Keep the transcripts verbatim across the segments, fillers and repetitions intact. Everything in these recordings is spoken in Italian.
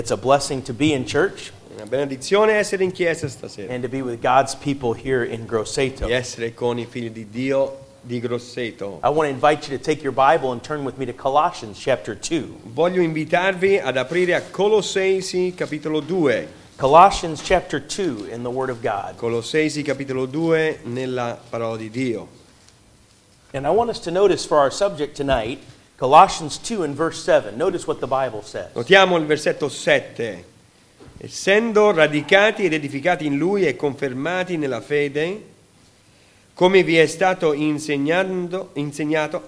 It's a blessing to be in church È una benedizione essere in chiesa stasera and to be with God's people here in Grosseto. e essere con i figli di Dio di Grosseto. I want to invite you to take your Bible and turn with me to Colossians chapter two. Voglio invitarvi ad aprire a Colossesi capitolo due. Colossians chapter two in the Word of God. Colossesi capitolo due nella parola di Dio. And I want us to notice for our subject tonight, Colossians two and verse seven. Notice what the Bible says. Notiamo il versetto sette. Essendo radicati ed edificati in Lui e confermati nella fede, come vi è stato insegnando, insegnato,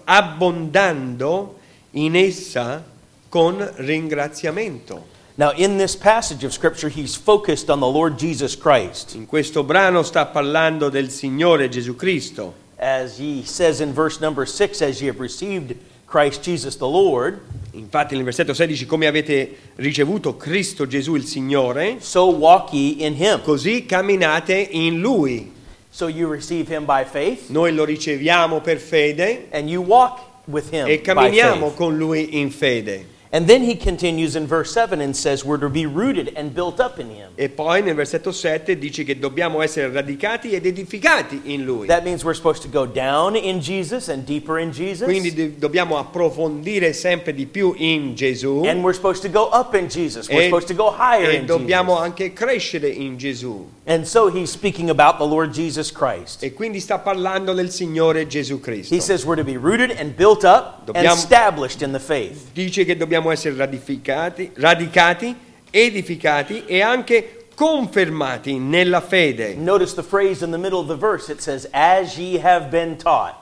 abbondando in essa con ringraziamento. Now, in this passage of Scripture, he's focused on the Lord Jesus Christ. In questo brano sta parlando del Signore Gesù Cristo. As he says in verse number six, as ye have received Christ Jesus the Lord, Infatti nel versetto sedici, come avete ricevuto Cristo Gesù il Signore, so walk ye in him. così camminate in Lui. So you receive him by faith, Noi lo riceviamo per fede and you walk with him e by camminiamo faith. con Lui in fede. And then he continues in verse seven and says we're to be rooted and built up in him. E poi nel versetto sette dice che dobbiamo essere radicati ed edificati in Lui. That means we're supposed to go down in Jesus and deeper in Jesus. Quindi do- dobbiamo approfondire sempre di più in Gesù And we're supposed to go up in Jesus. We're e, supposed to go higher e in dobbiamo Jesus. anche crescere in Gesù. And so he's speaking about the Lord Jesus Christ. E quindi sta parlando del Signore Gesù Cristo. He says we're to be rooted and built up and Dobbiamo- established in the faith. Dice che dobbiamo essere radificati, radicati, edificati e anche confermati nella fede. Notice the phrase in the middle of the verse. It says, as ye have been taught.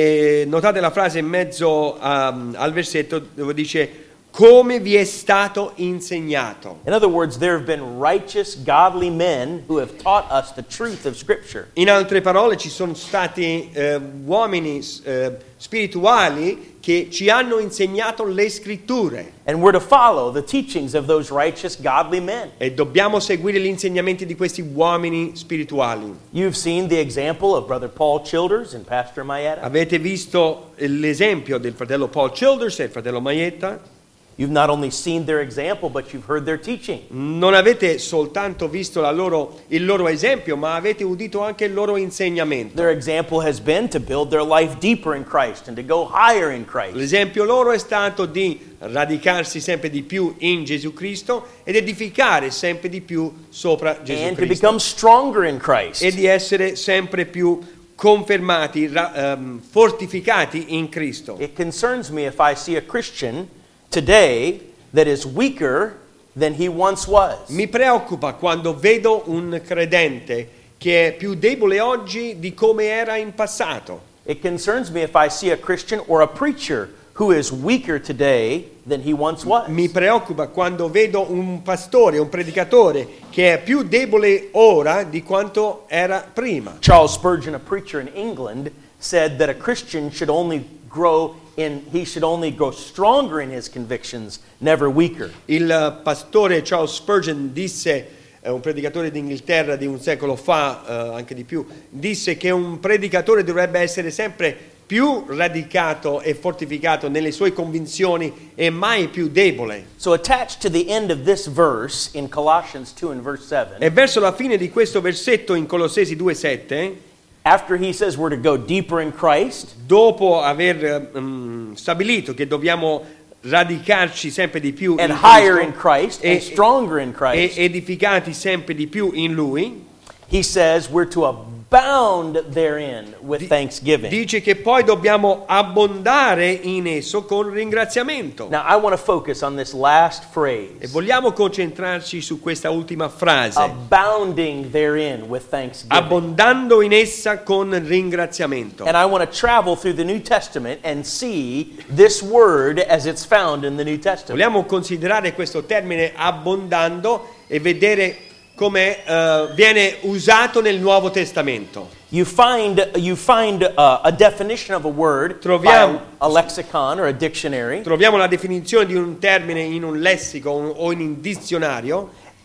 E notate la frase in mezzo um, al versetto dove dice come vi è stato insegnato. In other words, there have been righteous, godly men who have taught us the truth of Scripture. In altre parole ci sono stati eh, uomini eh, spirituali che ci hanno insegnato le scritture And we're to follow the teachings of those righteous, godly men. e dobbiamo seguire gli insegnamenti di questi uomini spirituali. You've seen the example of Brother Paul Childers and Pastor Mayetta. Avete visto l'esempio del fratello Paul Childers e il fratello Maietta? You've not only seen their example, but you've heard their teaching. Non avete soltanto visto la loro, il loro esempio, ma avete udito anche il loro insegnamento. Their example has been to build their life deeper in Christ and to go higher in Christ. L'esempio loro è stato di radicarsi sempre di più in Gesù Cristo ed edificare sempre di più sopra Gesù And to Cristo become stronger in Christ. e di essere sempre più confermati, ra- ehm, fortificati in Cristo. It concerns me if I see a Christian today that is weaker than he once was. Mi preoccupa quando vedo un credente che è più debole oggi di come era in passato. It concerns me if I see a Christian or a preacher who is weaker today than he once was. Mi preoccupa quando vedo un pastore, un predicatore che è più debole ora di quanto era prima. Charles Spurgeon, a preacher in England, said that a Christian should only grow in he should only grow stronger in his convictions, never weaker. Il pastore Charles Spurgeon disse, eh, un predicatore d'Inghilterra di un secolo fa, eh, anche di più, disse che un predicatore dovrebbe essere sempre più radicato e fortificato nelle sue convinzioni e mai più debole. So attached to the end of this verse in Colossians two and verse seven, E verso la fine di questo versetto in Colossesi due sette, after he says we're to go deeper in Christ, dopo aver um, stabilito che dobbiamo radicarci sempre di più and in higher in Cristo Christ e, and stronger in e Christ, edificati sempre di più in Lui, he says we're to abound therein with Di- thanksgiving. dice che poi dobbiamo abbondare in esso con ringraziamento. Now I want to focus on this last E phrase, vogliamo concentrarci su questa ultima frase, abounding therein with thanksgiving. abbondando in essa con ringraziamento. And I want to travel through the New Testament and see this word as it's found in the New Testament. Vogliamo considerare questo termine abbondando e vedere come uh, viene usato nel Nuovo Testamento. You find you find uh, a definition of a word Troviamo- by a lexicon or a dictionary. Troviamo la definizione di un termine in un lessico o in un dizionario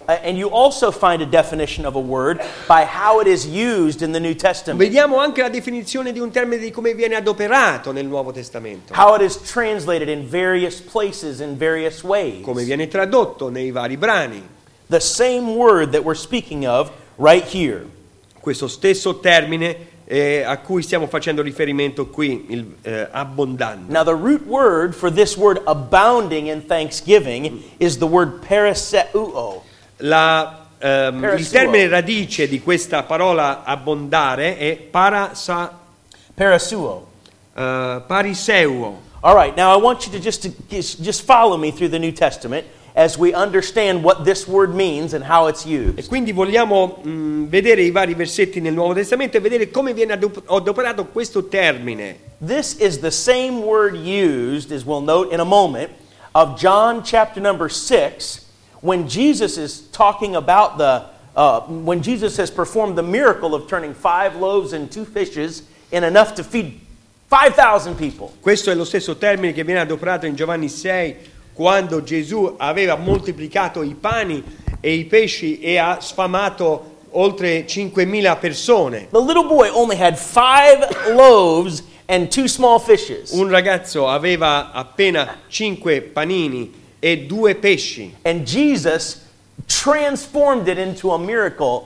Uh, and you also find a definition of a word by how it is used in the New Testament. Vediamo anche la definizione di un termine di come viene adoperato nel Nuovo Testamento, How it is translated in various places in various ways. come viene tradotto nei vari brani. The same word that we're speaking of right here. Questo stesso termine eh, a cui stiamo facendo riferimento qui, il eh, abbondante. Now the root word for this word abounding in thanksgiving is the word paraseuo. La, ehm, il Parasuo. termine radice di questa parola abbondare è parasa, Parasuo. eh, pariseuo. All right, now I want you to just, to just just follow me through the New Testament as we understand what this word means and how it's E used. quindi vogliamo mh, vedere i vari versetti nel Nuovo Testamento e vedere come viene adop- adoperato questo termine. This is the same word used, as we'll note in a moment, of John chapter number six, when Jesus is talking about the, uh, when Jesus has performed the miracle of turning five loaves and two fishes in enough to feed five thousand people. Questo è lo stesso termine che viene adoperato in Giovanni sei, quando Gesù aveva moltiplicato i pani e i pesci e ha sfamato oltre cinquemila persone. The little boy only had five loaves and two small fishes. Un ragazzo aveva appena cinque panini e due pesci. And Jesus transformed it into a miracle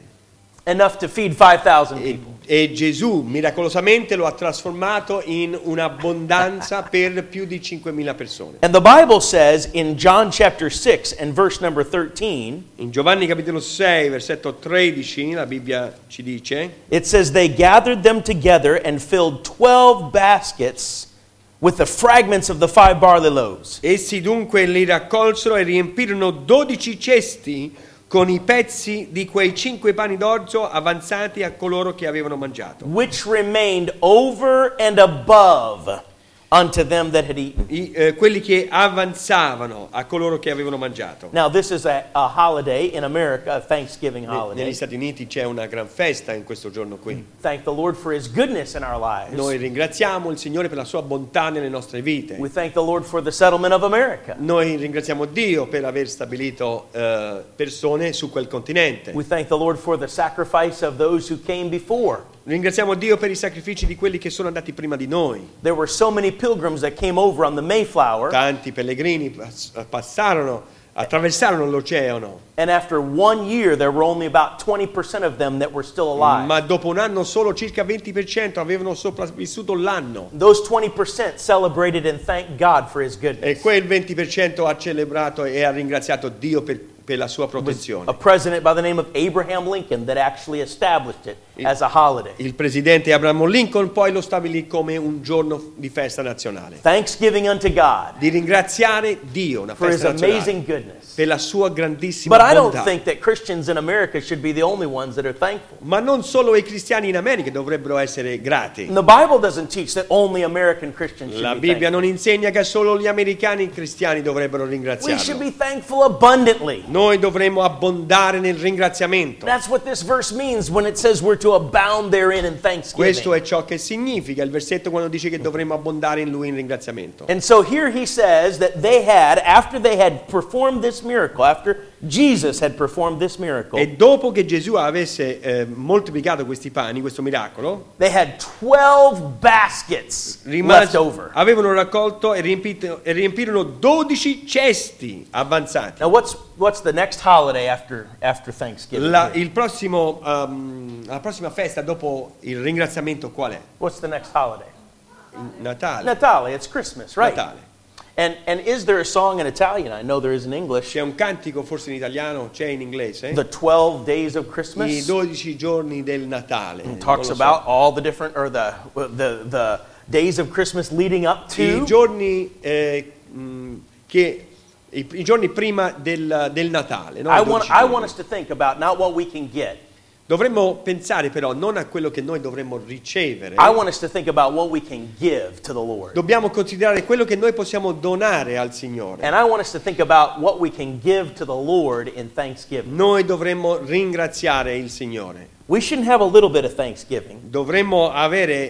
enough to feed five thousand E, people. e Gesù miracolosamente lo ha trasformato in un'abbondanza per più di cinquemila persone. And the Bible says in John chapter six and verse number thirteen, In Giovanni capitolo sei, versetto tredici, la Bibbia ci dice: it says, they gathered them together and filled twelve baskets with the fragments of the five barley loaves. Essi dunque li raccolsero e riempirono dodici cesti con i pezzi di quei cinque pani d'orzo avanzati a coloro che avevano mangiato. Which remained over and above unto them that had eaten. I, eh, quelli che avanzavano a coloro che avevano mangiato. Now this is a, a holiday in America, a Thanksgiving Ne- holiday. Negli Stati Uniti c'è una gran festa in questo giorno qui. Thank the Lord for His goodness in our lives. Noi ringraziamo il Signore per la sua bontà nelle nostre vite. We thank the Lord for the settlement of America. Noi ringraziamo Dio per aver stabilito eh, persone su quel continente. We thank the Lord for the sacrifice of those who came before. Ringraziamo Dio per i sacrifici di quelli che sono andati prima di noi. There were so many pilgrims that came over on the Mayflower, Tanti pellegrini pass- passarono, attraversarono l'oceano, and after one year there were only about twenty percent of them that were still alive. ma dopo un anno solo circa venti per cento avevano sopravvissuto l'anno. Those twenty percent celebrated and thanked God for His E goodness. quel venti per cento ha celebrato e ha ringraziato Dio per, per la sua A protezione. president by the name of Abraham Lincoln that actually established it as a holiday. Il presidente Abraham Lincoln poi lo stabilì come un giorno di festa nazionale. Thanksgiving unto God Di ringraziare Dio, una for His festa nazionale, amazing goodness. per la sua grandissima But I don't bontà. think that Christians in America should be the only ones that are thankful. Ma non solo i cristiani in America dovrebbero essere grati. The Bible doesn't teach that only American Christians should La be Bibbia thankful. non insegna che solo gli americani cristiani dovrebbero We should ringraziarlo. be thankful abundantly. Noi dovremmo abbondare nel ringraziamento. That's what this verse means when it says we're to abound therein in Questo thanksgiving. è ciò che significa il versetto quando dice che dovremmo abbondare in lui in ringraziamento. And so here he says that they had, after they had performed this miracle, after Jesus had performed this miracle, E dopo che Gesù avesse eh, moltiplicato questi pani, questo miracolo, they had twelve baskets left rimase- over. avevano raccolto e, riempito- e riempirono dodici cesti avanzati. Now what's what's the next holiday after after Thanksgiving? La, il prossimo, um, la prossima festa dopo il ringraziamento qual è? What's the next holiday? Natale. Natale, it's Christmas, right? Natale. And and is there a song in Italian? I know there is in English. C'è un cantico forse in italiano, c'è in inglese? The twelve days of I Christmas. dodici giorni del Natale. It Non talks lo so. about all the different or the the the days of Christmas leading up I to. giorni eh, mh, che i, i giorni prima del, del Natale. No? I I want dodici I giorni. want us to think about not what we can get. Dovremmo pensare però non a quello che noi dovremmo ricevere. I want us to think about what we can give to the Lord. Dobbiamo considerare quello che noi possiamo donare al Signore. And I want us to think about what we can give to the Lord in thanksgiving. Noi dovremmo ringraziare il Signore. We shouldn't have a little bit of thanksgiving. Dovremmo avere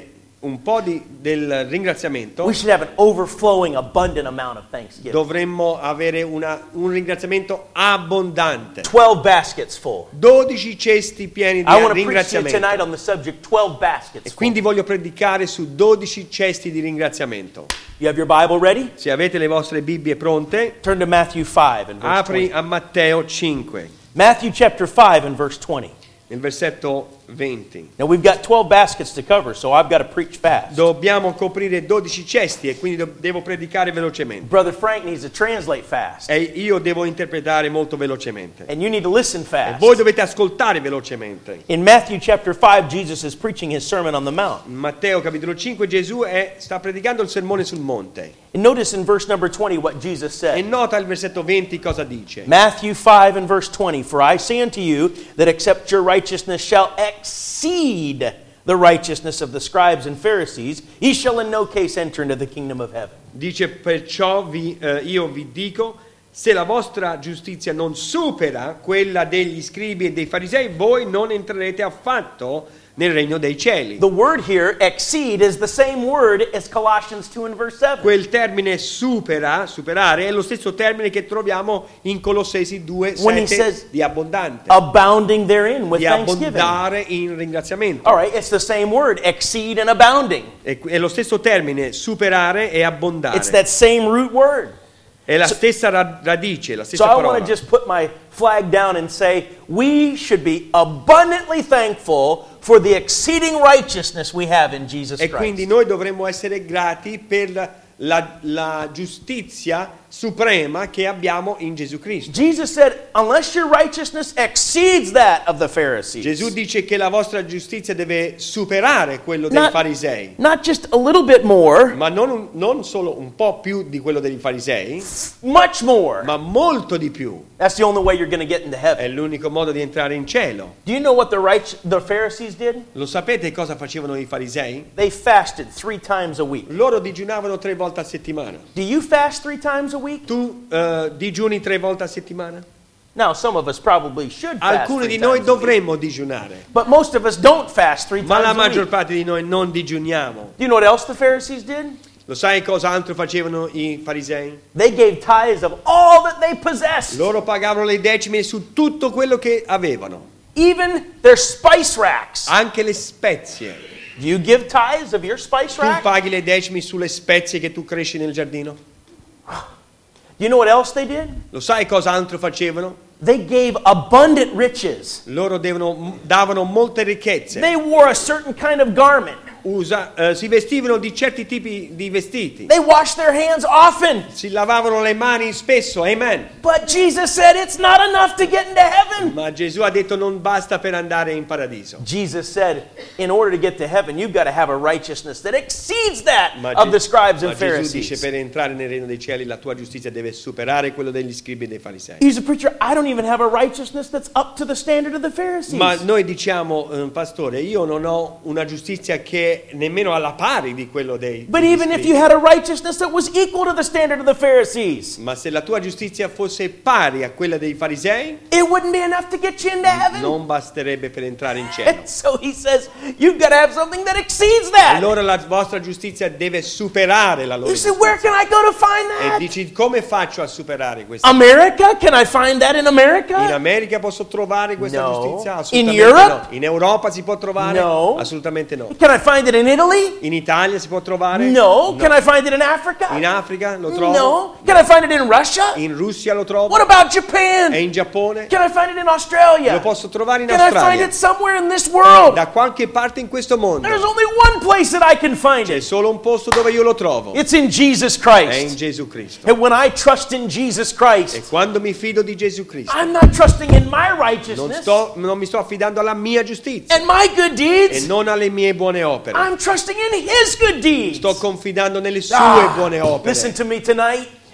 un po' di, del ringraziamento, we should have an overflowing, abundant amount of thanksgiving. dovremmo avere una, un ringraziamento abbondante. twelve baskets full. dodici cesti pieni di I want to preach to you tonight ringraziamento. on the subject twelve baskets E full. quindi voglio predicare su dodici cesti di ringraziamento. You have your Bible ready? Se avete le vostre Bibbie pronte, Turn to Matthew five and verse apri twenty. a Matteo cinque, Matthew chapter five and verse twenty. nel versetto venti. Now we've got twelve baskets to cover, so I've got to preach fast. Dobbiamo coprire dodici cesti e quindi do- devo predicare velocemente. Brother Frank needs to translate fast. E io devo interpretare molto velocemente. And you need to listen E fast. voi dovete ascoltare velocemente. In Matthew chapter five, Jesus is preaching his Sermon on the Mount. In Matteo capitolo cinque Gesù è, sta predicando il sermone sul monte. And notice in verse number twenty what Jesus E said. nota il versetto venti cosa dice. Matthew five and verse twenty. For I say unto you that except your righteousness shall exceed the righteousness of the scribes and Pharisees, ye shall in no case enter into the kingdom of heaven. Dice perciò vi, eh, io vi dico, se la vostra giustizia non supera quella degli scribi e dei farisei, voi non entrerete affatto nel regno dei cieli. The word here, exceed, is the same word as Colossians two and verse seven. Quel termine supera, superare, è lo stesso termine che troviamo in Colossesi due When he sette says di abbondante, Abounding therein with di thanksgiving. abbondare in ringraziamento. All right, it's the same word, exceed and abounding. È, è lo stesso termine, superare e abbondare. It's that same root word. È la stessa ra- radice, la So stessa I want parola. to just put my flag down and say we should be abundantly thankful for the exceeding righteousness we have in Jesus E quindi Christ. noi dovremmo essere grati per la, la giustizia suprema che abbiamo in Gesù Cristo. Jesus said, unless your righteousness exceeds that of the Pharisees, Gesù dice che la vostra giustizia deve superare quello dei not, farisei, not just a little bit more, ma non, un- non solo un po' più di quello dei farisei, much more. ma molto di più. That's the only way you're going to get into È heaven. l'unico modo di entrare in cielo. Do you know what the, right, the Pharisees did? Lo sapete cosa facevano i farisei? They fasted three times a week. Loro digiunavano tre volte a settimana. Do you fast three times a week? Tu eh, digiuni tre volte a settimana? Now, some of us probably should fast Alcuni three di noi times a week. dovremmo digiunare, But most of us don't fast three ma la times a maggior week. parte di noi non digiuniamo. Do you know what else the Pharisees did? Lo sai cosa altro facevano i farisei? They gave tithes of all that they possessed. Loro pagavano le decime su tutto quello che avevano, Even their spice racks. anche le spezie. Do you give tithes of your spice Tu rack? paghi le decimi sulle spezie che tu cresci nel giardino? Do you know what else they did? Lo sai cosa altro facevano? They gave abundant riches. Loro devono- davano molte ricchezze. They wore a certain kind of garment. Usa- eh, si vestivano di certi tipi di vestiti. They washed their hands often. Si lavavano le mani spesso, amen. But Jesus said it's not enough to get into heaven. Ma Gesù ha detto non basta per andare in paradiso. Jesus said, in order to get to heaven, you've got to have a righteousness that exceeds that Ma, of Ge- the scribes ma and Gesù dice Pharisees. per entrare nel regno dei cieli la tua giustizia deve superare quello degli scribi e dei farisei. He's a preacher. I don't even have a righteousness that's up to the standard of the Pharisees. Ma noi diciamo, eh, pastore, io non ho una giustizia che nemmeno alla pari di quello dei But degli even if scribi. you had a righteousness that was equal to the standard of the Pharisees, Ma se la tua giustizia fosse pari a quella dei farisei, it wouldn't be enough to get you into heaven. non basterebbe per entrare in cielo. And so he says, you've got to have something that exceeds that. Allora la vostra giustizia deve superare la loro You say, where giustizia. can I go to find E that? dici, come faccio a superare questa? America? Can I find that in America? In America posso trovare questa No. giustizia? In Assolutamente Europe? no. In Europa si può trovare? No. Assolutamente no. Can I find it in Italy? In Italia si può trovare? No. Can I find it in Africa? In Africa lo trovo? No. Can I find it in Russia? In Russia lo trovo? What about E Japan? in Giappone? Can I find it in Australia? Lo posso trovare in Can I find Australia? it somewhere in this world? Da qualche parte in questo mondo. There's only one place that I can find C'è it. solo un posto dove io lo trovo. It's in Jesus È in Christ. Gesù Cristo. And when I trust in Jesus E Christ, quando mi fido di Gesù Cristo, I'm not trusting in my non, righteousness sto, non mi sto affidando alla mia giustizia and my good e deeds. non alle mie buone opere. I'm trusting in His good deeds. Sto confidando nelle sue Ah, buone opere. listen to me tonight.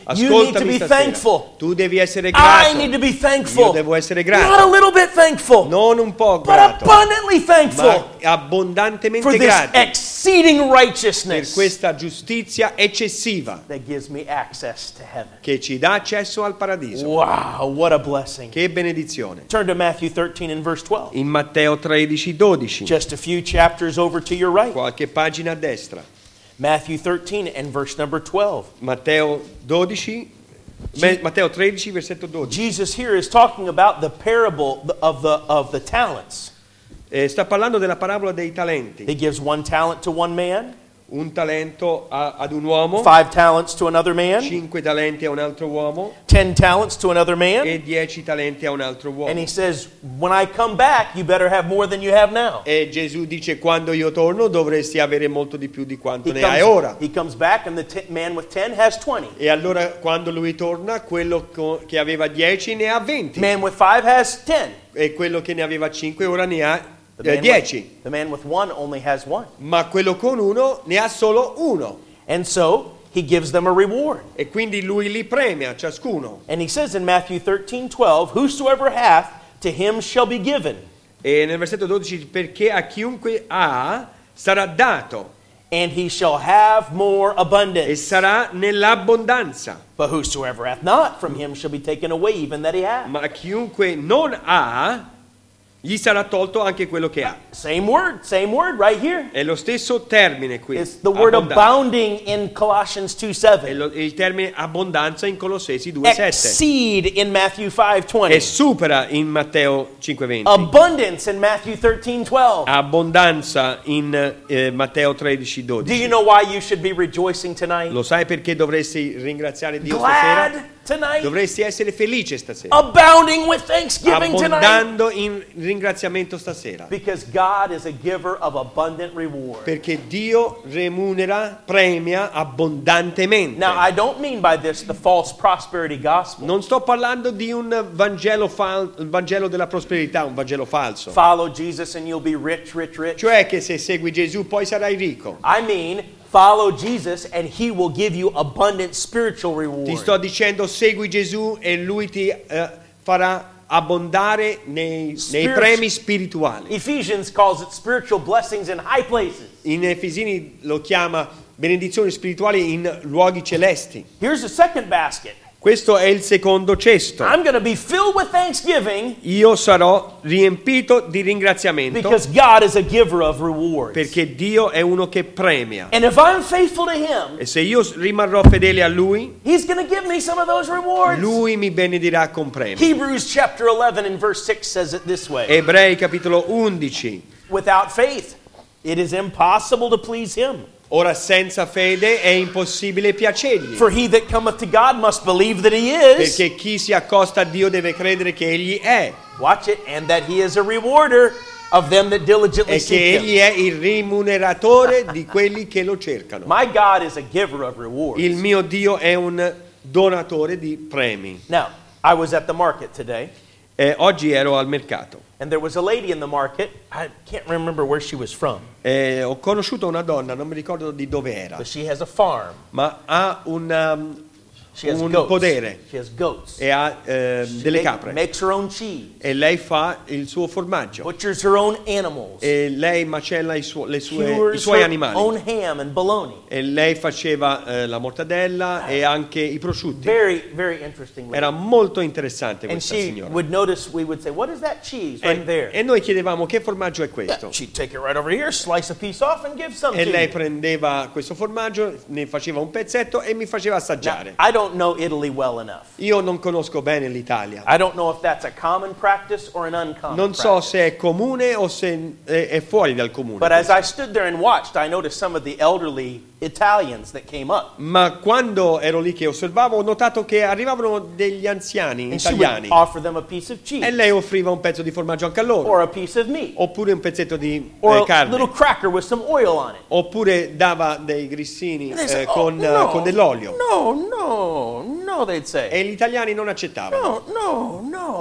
You need to Ascoltami be stasera. thankful. Tu devi essere I grato. need to be thankful. Io devo essere Not a grato. little bit thankful, Non un po' but grato, abundantly thankful ma for abbondantemente this grato exceeding per righteousness questa giustizia eccessiva that gives me access to heaven. che ci dà accesso al paradiso. Wow, what a blessing. Che benedizione. Turn to Matthew thirteen and verse twelve. In Matteo tredici dodici, Just a few chapters over to your right. qualche pagina a destra. Matthew thirteen and verse number twelve. Matteo dodici, Me- Matteo tredici, versetto dodici. Jesus here is talking about the parable of the of the talents. Eh, sta parlando della parabola dei talenti. He gives one talent to one man, Un talento a- ad un uomo, five talents to another man, cinque talenti a un altro uomo ten talents to another man. e dieci talenti a un altro And uomo. he says, when I come back, you better have more than you have now. E Gesù dice: quando io torno dovresti avere molto di più di quanto He ne hai ora. comes, he comes back and the t- man with ten has twenty. E allora quando lui torna, quello co- che aveva dieci ne ha venti. Man with five has ten. E quello che ne aveva cinque ora ne ha The eh, man, dieci. with, the man with one only has one. Ma quello con uno ne ha solo uno. And so he gives them a reward. E quindi lui li premia ciascuno. And he says in Matthew thirteen twelve, whosoever hath, to him shall be given. E nel versetto dodici, perché a chiunque ha sarà dato And he shall have more e abundance. sarà nell'abbondanza. But whosoever hath not, from him shall be taken away even that he hath. Ma a chiunque non ha, gli sarà tolto anche quello che ha. Same word, same word right here. È lo stesso termine qui. It's the word abbondanza. abounding in Colossians two È seven. lo- è il termine abbondanza in Colossesi due sette. Exceed in Matthew five twenty. E supera in Matteo cinque venti. Abundance in Matthew thirteen twelve. Abbondanza in eh, Matteo tredici Do you dodici. know why you should be rejoicing tonight? Lo sai perché dovresti ringraziare Dio stasera? Glad tonight? Dovresti essere felice stasera. Abounding with thanksgiving tonight? Abbondando in ringraziamento stasera. Because God is a giver of abundant reward. Perché Dio remunera, premia abbondantemente. Now, I don't mean by this the false prosperity gospel. Non sto parlando di un Vangelo, fal- il Vangelo della prosperità, un Vangelo falso. Follow Jesus and you'll be rich, rich, rich. Cioè che se segui Gesù poi sarai ricco. I mean, follow Jesus and he will give you abundant spiritual Ti reward. sto dicendo segui Gesù e Lui ti eh, farà abbondare nei, nei Spirit- premi spirituali. Ephesians calls it spiritual blessings in high places. In Efesini lo chiama benedizioni spirituali in luoghi celesti. Here's the second basket. Questo è il secondo cesto. I'm going to be filled with thanksgiving Io sarò riempito di ringraziamento because God is a giver of rewards. perché Dio è uno che premia. And if I'm faithful to him, E se io rimarrò fedele a Lui, he's going to give me some of those rewards. Lui mi benedirà con premi. Hebrews chapter eleven and verse six says it this way. Ebrei capitolo undici. Without faith, it is impossible to please him. Ora senza fede è impossibile piacergli. For he that cometh to God must believe that he is. Perché chi si accosta a Dio deve credere che Egli è. Watch it. And that he is a rewarder of them that diligently E che seek him. Egli è il rimuneratore di quelli che lo cercano. My God is a giver of rewards. Il mio Dio è un donatore di premi. Now, I was at the market today, Eh, oggi ero al mercato. and there was a lady in the market. I can't remember where she was from, Eh, ho conosciuto una donna, non mi ricordo di dove era, but she has a farm. ma ha un, um, She has un goats. podere She has goats. e ha ehm, She delle make- capre. makes her own cheese, E lei fa il suo formaggio. butchers her own animals, E lei macella i, suo- le sue- i cures suoi her animali. own ham and bologna. E lei faceva eh, la mortadella e anche i prosciutti. Very, very interesting lady. Era molto interessante And questa she signora. would notice, we would say, what is that cheese right E, there? e noi chiedevamo che formaggio è Yeah, questo. she'd take it right over here, slice a piece off and give some E to lei you. prendeva questo formaggio, ne faceva un pezzetto e mi faceva Now, assaggiare. I don't know Italy well enough. Io non conosco bene l'Italia. I don't know if that's a common practice or an uncommon Non so practice. se è comune o se è, è fuori dal comune. But as I stood there and watched, I noticed some of the elderly Italians that came up. Ma quando ero lì che osservavo, ho notato che arrivavano degli anziani And she would italiani offer them a piece of cheese e lei offriva un pezzo di formaggio anche a loro, or a piece of meat oppure un pezzetto di or eh, a carne, little cracker with some oil on it. oppure dava dei grissini And they eh, say, "Oh, con, eh, no, con dell'olio. No, no, no, they'd say. E gli italiani non accettavano. No, no, no.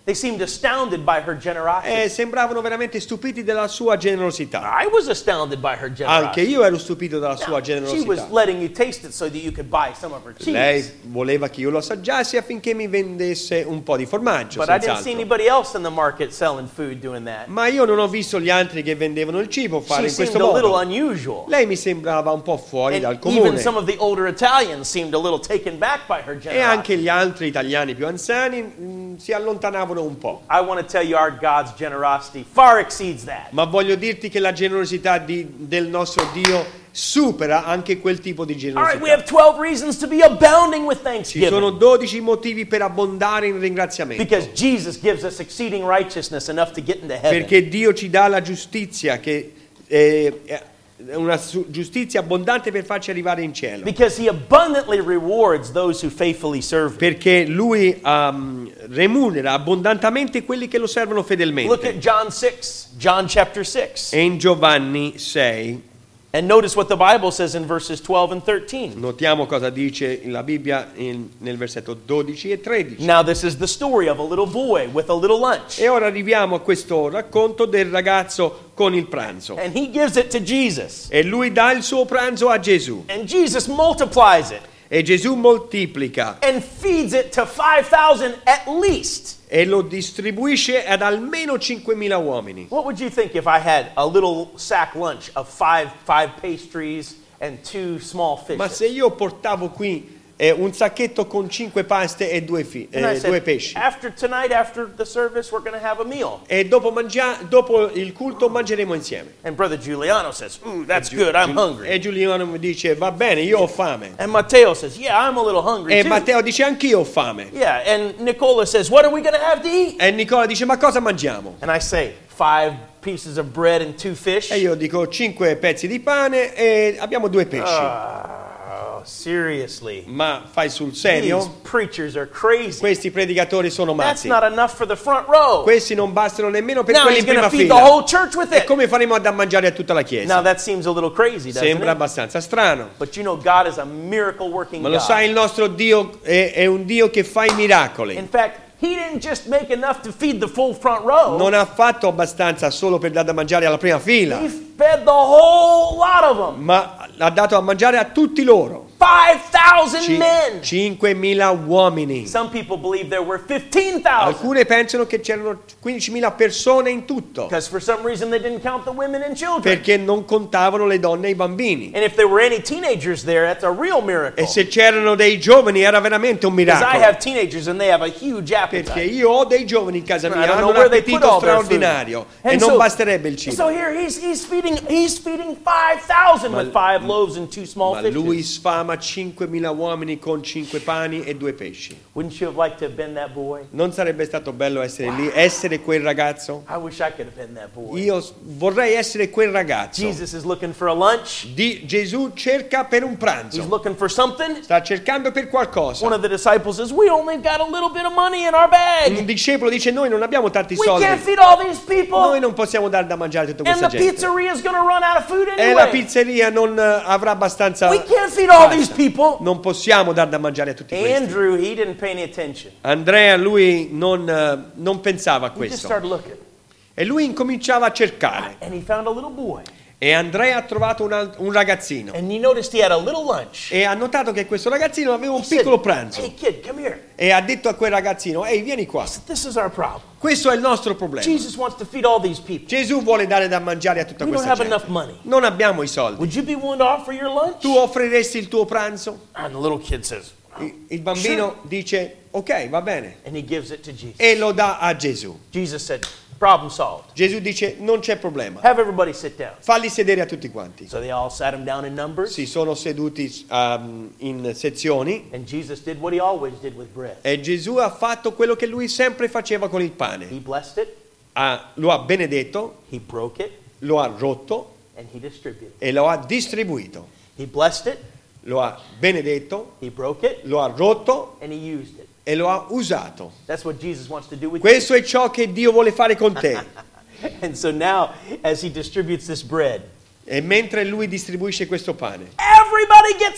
They seemed astounded by her generosity. e sembravano veramente stupiti della sua generosità. I was astounded by her generosity. Anche io ero stupito dalla sua Now, she was generosità. letting you taste it so that you could buy some of her cheese. Lei voleva che io lo assaggiassi affinché mi vendesse un po' di formaggio, But I didn't see senz'altro. anybody else in the market selling food doing that. Ma io non ho visto gli altri che vendevano il cibo fare She in questo seemed a little modo. unusual. Lei mi sembrava un po' fuori dal And even comune. some of the older Italians seemed a little taken back by her E generosity. anche gli altri italiani più anziani mh, si allontanavano un po'. I want to tell you our God's generosity far exceeds that. Ma voglio dirti che la generosità di- del nostro Dio supera anche quel tipo di All right, we generosità. have twelve reasons to be abounding with Ci sono thanksgiving. dodici motivi per abbondare in ringraziamento. Because Jesus gives us exceeding righteousness enough to get into heaven. Perché Dio ci dà la giustizia, che eh, è una su- giustizia abbondante per farci arrivare in cielo. Because he abundantly rewards those who faithfully serve him. Perché Lui um, remunera abbondantemente quelli che lo servono Look at fedelmente. John six, John chapter six. E in Giovanni sei And notice what the Bible says in verses twelve and thirteen. notiamo cosa dice la Bibbia in- nel versetto dodici e tredici. Now this is the story of a little boy with a little lunch. E ora arriviamo a questo racconto del ragazzo con il pranzo. And he gives it to Jesus. E lui dà il suo pranzo a Gesù. And Jesus multiplies it E Gesù moltiplica and feeds it to five thousand at least. e lo distribuisce ad almeno cinquemila uomini. What would you think if I had a little sack lunch of five five pastries and two small Ma fishes? se io portavo qui eh, un sacchetto con cinque paste e due, fi- And I eh, due said, pesci. after tonight, after the service, we're going to have a meal. E dopo, mangia- dopo il culto mangeremo insieme. And Brother Giuliano says, ooh, that's good, I'm E hungry. Giuliano mi dice, va bene, io ho fame. And Matteo says, yeah, I'm a little hungry E too. Matteo dice, anch'io ho fame. Yeah, and Nicola says, what are we going to have to eat? E Nicola dice, ma cosa mangiamo? And I say, five pieces of bread and two fish. E io dico, cinque pezzi di pane e abbiamo due pesci. Oh, seriously. Ma fai sul These serio? preachers are crazy. Questi predicatori sono That's matti. not enough for the front row. Questi non bastano nemmeno per Now quelli he's in going to prima feed the fila. whole church with E it. come faremo ad mangiare a tutta la chiesa? Now that seems a little crazy, doesn't Sembra it? abbastanza strano. But you know, God is a miracle working Ma lo God. sai, il nostro Dio è, è un Dio che fa i miracoli. In fact, he didn't just make enough to feed the full front row. Non ha fatto abbastanza solo per dare da mangiare alla prima fila, He fed the whole lot of them. ma ha dato a mangiare a tutti loro. five thousand Ci- men. cinquemila uomini. Some people believe there were fifteen thousand. Alcune pensano che c'erano quindicimila persone in tutto, Because for some reason they didn't count the women and children. perché non contavano le donne e i bambini. And if there were any teenagers there, that's a real miracle. E se c'erano dei giovani era veramente un Because I miracolo. have teenagers and they have a huge Perché appetite. io ho dei giovani in casa I mia, don't hanno know un where they put appetito all their food. straordinario e And non so- basterebbe il cibo. So here he's, he's feeding he's feeding five thousand with five loaves and two small Ma fishes. lui sfama cinquemila uomini con cinque pani e due pesci. Wouldn't you have liked to have been that boy? Non sarebbe stato bello essere lì, essere quel ragazzo? I wish I could have been that boy. Io s- vorrei essere quel ragazzo. Jesus is looking for a lunch. Di Gesù cerca per un He's pranzo. looking for something. Sta cercando per One qualcosa. of the disciples says, we only got a little bit of money in our Un bag. discepolo dice noi non abbiamo tanti We soldi. can't feed all these people. Noi non possiamo dare da mangiare a tutta And questa the gente. pizzeria is going to run out of food E la anyway. pizzeria non eh, avrà abbastanza We can't feed all pasta. these people. Non possiamo dar da mangiare a tutti questi. Andrew, he didn't pay any attention. Andrea, lui non, eh, non pensava a He just questo. started looking. E lui incominciava a cercare. And he found a little boy. E Andrea ha trovato un, alt- un ragazzino. And he noticed he had a little lunch. E ha notato che questo ragazzino aveva un He said, piccolo pranzo. hey kid, come here. E ha detto a quel ragazzino, ehi, vieni qua. This is our problem. Questo è il nostro problema. Jesus wants to feed all these people. Gesù vuole dare da mangiare a tutta We don't questa have gente. enough money. Non abbiamo i soldi. Would you be willing to offer your lunch? Tu offriresti il tuo pranzo? And the little kid says, Il il bambino dice, ok, va bene. and he gives it to Jesus. E lo dà a Gesù. Jesus said, problem solved. Gesù dice, non c'è problema. Have everybody sit down. Falli sedere a tutti quanti. So they all sat him down in numbers. Si sono seduti um, in sezioni And Jesus did what he always did with bread. e Gesù ha fatto quello che lui sempre faceva con il pane. He blessed it, Ha- lo ha benedetto, he broke it, lo ha rotto and he distributed it. e lo ha distribuito. He blessed it, Lo ha benedetto, he broke it, lo ha rotto and he used it. e lo ha usato. That's what Jesus wants to do with Questo è ciò che Dio vuole fare con te. you. And so now, as he distributes this bread, E mentre lui distribuisce questo pane, everybody gets fed.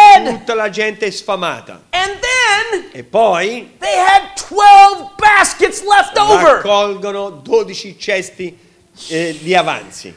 fed. tutta la gente è sfamata. And then E poi they had twelve baskets left over. raccolgono dodici cesti eh, di avanzi.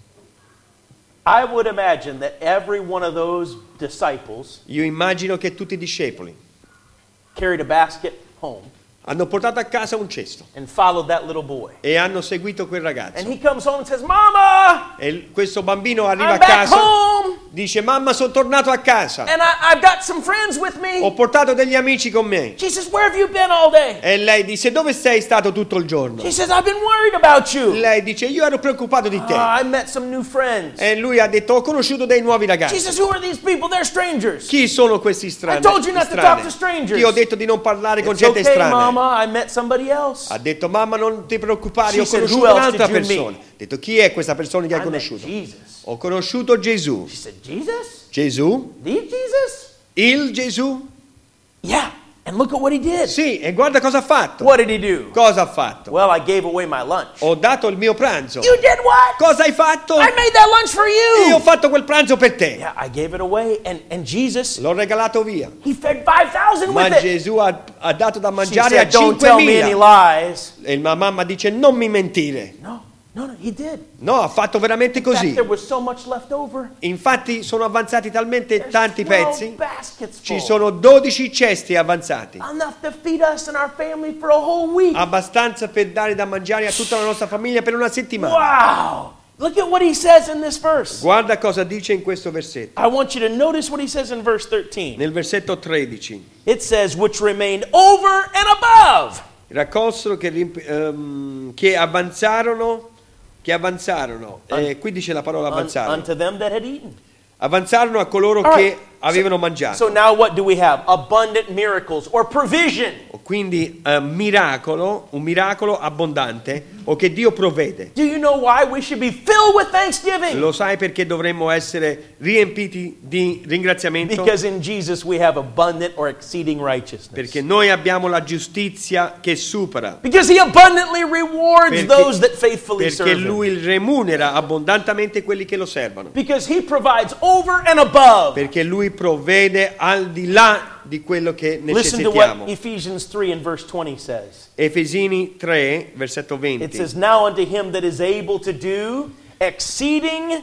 I would imagine that every one of those disciples Io immagino che tutti i discepoli carried a basket home hanno portato a casa un cesto and followed that little boy. e hanno seguito quel And ragazzo. he comes home and says, Mama, E il- questo bambino arriva I'm a back casa, home dice: mamma, sono tornato a casa, and I, I've got some friends with me. ho portato degli amici con me. She says, where have you been all day? E lei dice: dove sei stato tutto il giorno? She says, I've been worried about you. Lei dice: io ero preoccupato di te. "Ah, I met some new friends. E lui ha detto: ho conosciuto dei nuovi She ragazzi. says, who are these people? They're strangers. Chi sono questi strani? I told you not to talk to strangers. Io ho detto di non parlare con It's gente okay, estranea. Mama, I met somebody else. Ha detto: mamma, non ti preoccupare, She ho said, conosciuto "Who else un'altra did you persona. meet?" Ha detto: chi è questa persona che hai I met conosciuto? Jesus. Ho conosciuto Gesù. She said, Jesus? Gesù? The Jesus? Il Gesù? Yeah. And look at what he did. Sì, e guarda cosa ha fatto. What did he do? Cosa ha fatto? Well, I gave away my lunch. Ho dato il mio pranzo. You did what? Cosa hai fatto? I made that lunch for Io ho you. fatto quel pranzo per te. Yeah, I gave it away, and, and Jesus, L'ho regalato via. he fed five thousand Ma with it. Gesù ha, ha dato da She mangiare a said, don't tell me any cinquemila. lies. E la mamma dice: non mi mentire. No, no, no, he did. No, ha fatto veramente In fact, così. there was so much left over. Infatti sono avanzati talmente There's tanti twelve pezzi. baskets Ci full. sono dodici cesti avanzati. Enough to feed us and our family for a whole week. Abbastanza per dare da mangiare a tutta la nostra famiglia per una settimana. Wow. Look at what he says in this verse. Guarda cosa dice in questo versetto. I want you to notice what he says in verse thirteen. Nel versetto tredici. It says, which remained over and above. Raccolsero che, rimp- ehm, che avanzarono, che avanzarono. Eh, qui dice la parola Un- avanzarono. unto them that had eaten. Avanzarono a coloro All right. che avevano mangiato. So now what do we have? Abundant miracles or provision. Quindi eh, miracolo, un miracolo abbondante o che Dio provvede. Do you know why we should be filled with thanksgiving? Lo sai perché dovremmo essere riempiti di ringraziamento? Because in Jesus we have abundant or exceeding righteousness. Perché noi abbiamo la giustizia che supera. Because he abundantly rewards Perché- those that faithfully Perché serve him. Lui remunera abbondantemente quelli che lo servono. Because he provides over and above. Perché Lui provvede al di là di quello che Listen to what necessitiamo. Ephesians three and verse twenty says. Efesini tre, versetto It venti. says, now unto him that is able to do exceeding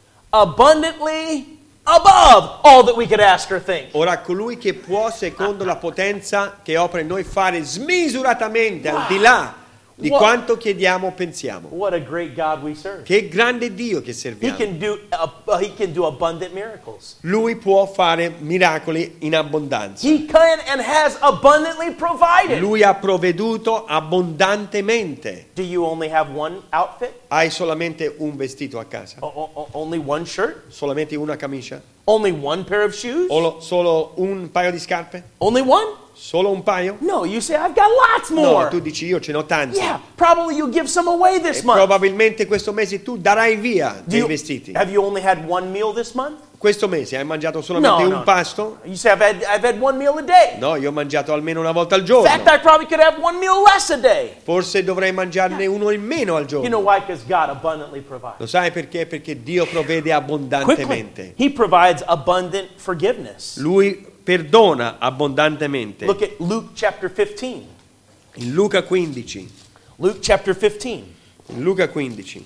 abundantly above all that we could ask or think. Ora colui che può, secondo la potenza che opera in noi, fare smisuratamente al di là di What- quanto chiediamo o pensiamo. What a great God we serve. Che grande Dio che He serviamo. can do uh, he can do abundant miracles. Lui può fare miracoli in abbondanza. He can and has abundantly provided. Lui ha provveduto abbondantemente. Do you only have one outfit? Hai solamente un vestito a casa? O- o- o- only one shirt? Solamente una camicia? Only one pair of shoes? O lo- solo un paio di scarpe? Only one? Solo un paio? No, you say I've got lots No, more. tu dici io ce n'ho tanti. Yeah, probably you give some away this E month. probabilmente questo mese tu darai via Do dei you- vestiti. Have you only had one meal this month? Questo mese hai mangiato solamente No, un no. pasto? You say I've had I've had one meal a day. No, io ho mangiato almeno una volta al In giorno. fact, I probably could have one meal less a day. Forse dovrei mangiarne uno in meno al You know giorno. why? Because God abundantly provides. Lo sai perché? Perché Dio provvede Quickly, abbondantemente. He provides abundant forgiveness. Lui perdona abbondantemente. Look at Luke chapter fifteen. In Luca quindici, Luke chapter fifteen. in Luca quindici,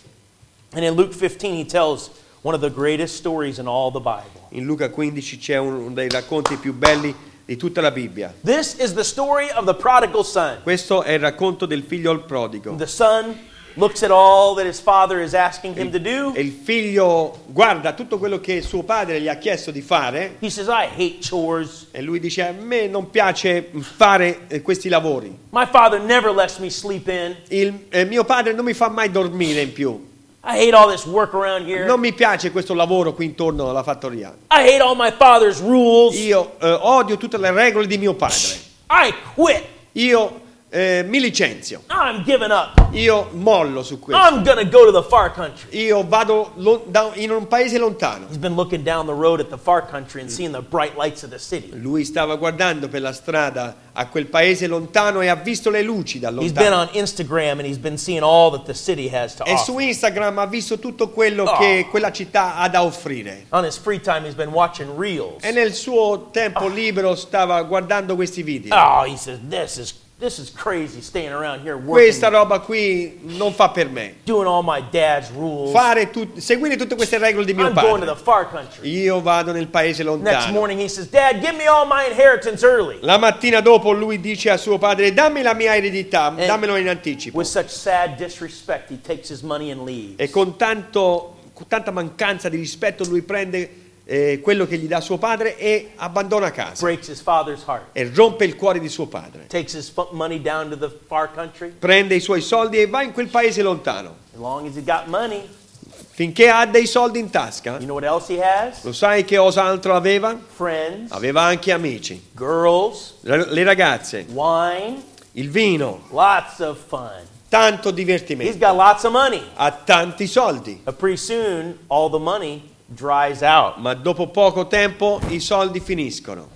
And in Luke fifteen, he tells one of the greatest stories in all the Bible. in Luca quindici c'è uno dei racconti più belli di tutta la Bibbia. This is the story of the prodigal son. Questo è il racconto del figlio al prodigo. The son looks at all that his father is asking him to do. E il figlio guarda tutto quello che suo padre gli ha chiesto di fare He says, I hate chores. e lui dice: a me non piace fare eh, questi lavori. My father never lets me sleep in. Il eh, mio padre non mi fa mai dormire in più. I hate all this work around here. Non mi piace questo lavoro qui intorno alla fattoria. I hate all my father's rules. Io eh, odio tutte le regole di mio padre. I quit. Io eh, mi licenzio, I'm giving up. io mollo su questo, I'm going to go to the far country. io vado lo- da- in un paese lontano. He's been looking down the road at the far country and seeing the bright lights of the city. Lui stava guardando per la strada a quel paese lontano e ha visto le luci da He's been lontano. on Instagram and he's been seeing all that the city has to E su offer. Instagram ha visto tutto quello Oh. che quella città ha da offrire. On his free time, he's been watching reels. E nel suo tempo libero stava guardando questi video. Oh, he says, this is this is crazy staying around here working, Questa roba qui non fa per me. doing all my dad's rules. Fare tut- seguire tutte queste regole di mio I'm going to padre. the far country. Io vado nel paese Next lontano. morning, he says, Dad, give me all my inheritance early. La mattina dopo lui dice a suo padre: dammi la mia eredità, Eh. dammelo in anticipo. With such sad disrespect, he takes his money and leaves. E con, tanto, con tanta mancanza di rispetto lui prende eh, quello che gli dà suo padre e abbandona casa. Breaks his father's heart. E rompe il cuore di suo padre. Takes his fu- money down to the far country. Prende i suoi soldi e va in quel paese lontano. As long as he got money, Finché ha dei soldi in tasca. you know what else he has? Lo sai che cosa altro aveva? Friends, Aveva anche amici, girls, le ragazze, wine, il vino, lots of fun. tanto He's divertimento. got lots of money. Ha tanti soldi. But pretty soon, all the money dries out. Ma dopo poco tempo i soldi finiscono.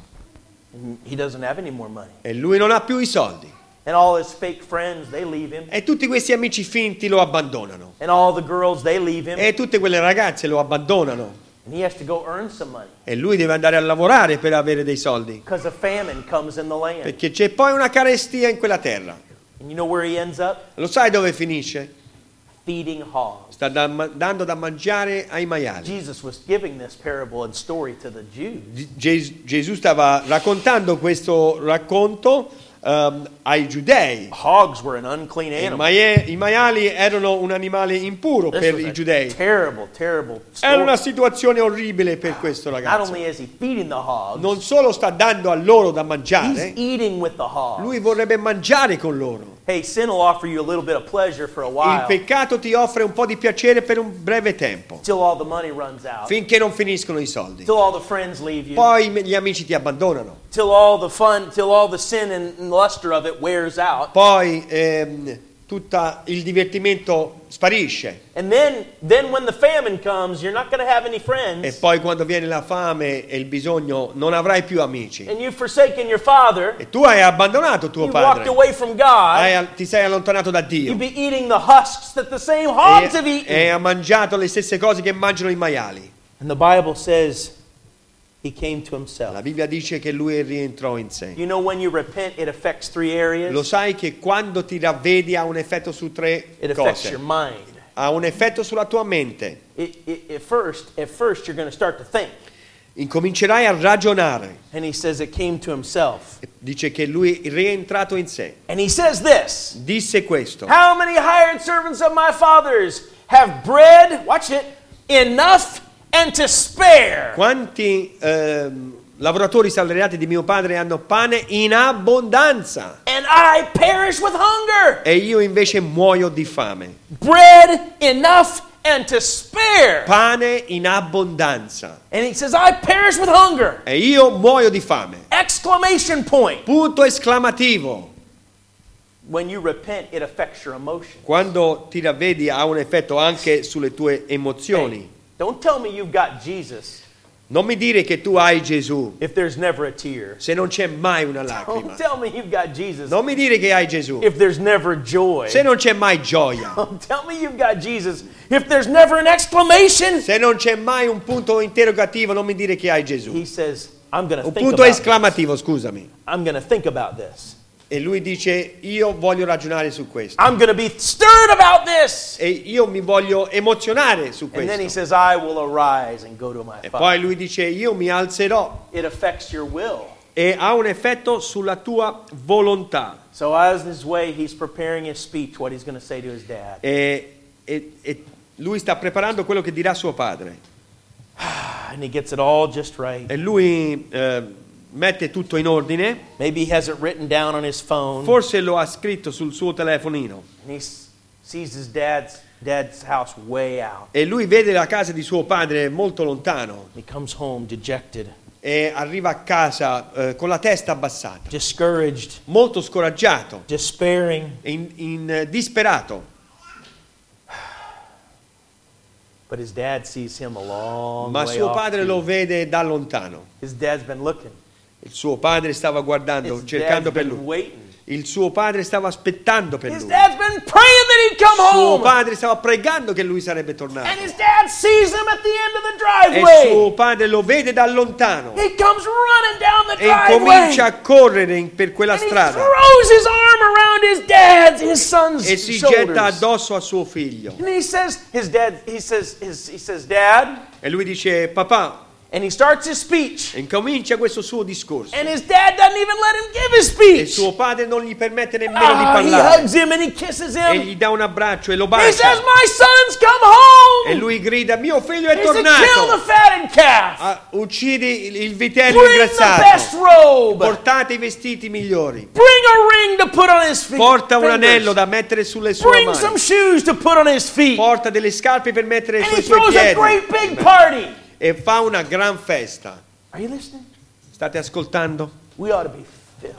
He doesn't have any more money. E lui non ha più i soldi. And all his fake friends, they leave him. E tutti questi amici finti lo abbandonano. And all the girls, they leave him. E tutte quelle ragazze lo abbandonano. And he has to go earn some money. E lui deve andare a lavorare per avere dei soldi. Because a famine comes in the land. Perché c'è poi una carestia in quella terra. And you know where he ends up? Lo sai dove finisce? Feeding hogs. Sta da- dando da mangiare ai maiali. Jesus was giving this parable and story to the Jews. Ges- Gesù stava raccontando questo racconto ehm, ai giudei. Hogs were an unclean I, animal. maie- I maiali erano un animale impuro This per was i a giudei. terrible, terrible Era una story. situazione orribile per questo Not ragazzo. only is he feeding the hogs, Non solo sta dando a loro da he's mangiare, eating with the hogs. lui vorrebbe mangiare con loro. Hey, sin will offer you a little bit of pleasure for a Il while, peccato ti offre un po' di piacere per un breve tempo, till all the money runs out, finché non finiscono i soldi. till all the friends leave you, Poi gli amici ti abbandonano. till all the fun, till all the sin and luster of it wears out, Poi ehm, tutto il divertimento sparisce. and then, then when the famine comes, you're not going to have any E friends, poi quando viene la fame e il bisogno non avrai più amici. and you've forsaken your father, E tu hai abbandonato tuo you walked padre. away from God, Hai- ti sei allontanato da Dio. you'd be eating the husks that the same hogs have E, eaten. e ha mangiato le stesse cose che mangiano i maiali. And the Bible says he came to La himself. Bibbia dice che lui rientrò in sé. You know, when you repent, it affects three Lo areas. sai che quando ti ravvedi ha un effetto su tre It affects your cose. mind. Ha un effetto sulla tua mente. It, it, at first, at first, you're going to start to think. Incomincerai a ragionare. And he says it came to himself. Dice che lui è rientrato in sé. And he says this: Disse questo. how many hired servants of my father's have bread, watch it, enough and to spare? Quanti ehm, lavoratori salariati di mio padre hanno pane in abbondanza And I perish with hunger. e io invece muoio di fame. Bread enough and to spare. Pane in abbondanza And he says, I perish with hunger. e io muoio di fame. Exclamation point. Punto esclamativo. When you repent, it affects your emotions. Quando ti ravvedi ha un effetto anche sulle tue emozioni. Hey, don't tell me you've got Jesus Non mi dire che tu hai Gesù if there's never a tear. se non c'è mai una Don't lacrima. tell me you've got Jesus Non mi dire che hai Gesù if there's never joy. se non c'è mai gioia. Don't tell me you've got Jesus if there's never an exclamation. Se non c'è mai un punto interrogativo, non mi dire che hai Gesù. He says, I'm going to Un think punto about this. esclamativo, scusami. I'm going to think about this. E lui dice, io voglio ragionare su questo. I'm going to be stirred about this. E io mi voglio emozionare su And then he questo. says, I will arise and go to my E father. poi lui dice, io mi alzerò. It affects your will. E ha un effetto sulla tua volontà. So as his way, he's preparing his speech, what he's going to say to his dad. E, e- e lui sta preparando quello che dirà suo padre. And he gets it all just right. E lui eh, mette tutto in ordine. Maybe he has it written down on his phone. Forse lo ha scritto sul suo telefonino. And he s- sees his dad's dad's house way out. E lui vede la casa di suo padre molto lontano. He comes home dejected. e arriva a casa eh, con la testa abbassata, discouraged, molto scoraggiato, despairing. in, in, eh, disperato. But his dad sees him a long Ma way suo off padre too. lo vede da lontano. His dad's been looking. Il suo padre stava guardando, His cercando dad's per been lui. waiting. Il suo padre stava aspettando per His lui. dad's been praying that he'd come Suo home. padre stava pregando che lui sarebbe tornato. And his dad sees him at the end of the E driveway. suo padre lo vede da lontano He comes running down the e driveway. comincia a correre in- per quella And he strada throws his arm around his dad's, his son's e si shoulders. getta addosso a suo figlio. And he says, his dad, he says, his, he says, Dad, E lui dice: papà, and he starts his speech. e incomincia questo suo discorso. And his dad doesn't even let him give his E speech. suo padre non gli permette nemmeno di Ah, he parlare. hugs him and he kisses E him. gli dà un abbraccio e lo He bacia. says, my son's come home. E lui grida: mio figlio è He said, kill the tornato. fatted calf. Ah, uccidi il- il vitello Bring the best ingrassato. robe. Portate i vestiti migliori. Bring a ring to put on his feet. Porta un fingers. anello da mettere sulle sue Bring mani. some shoes to put on his feet. Porta delle scarpe per mettere And sui he suoi throws a piedi. great big party. E fa una gran festa. Are you listening? State ascoltando? We ought to be filled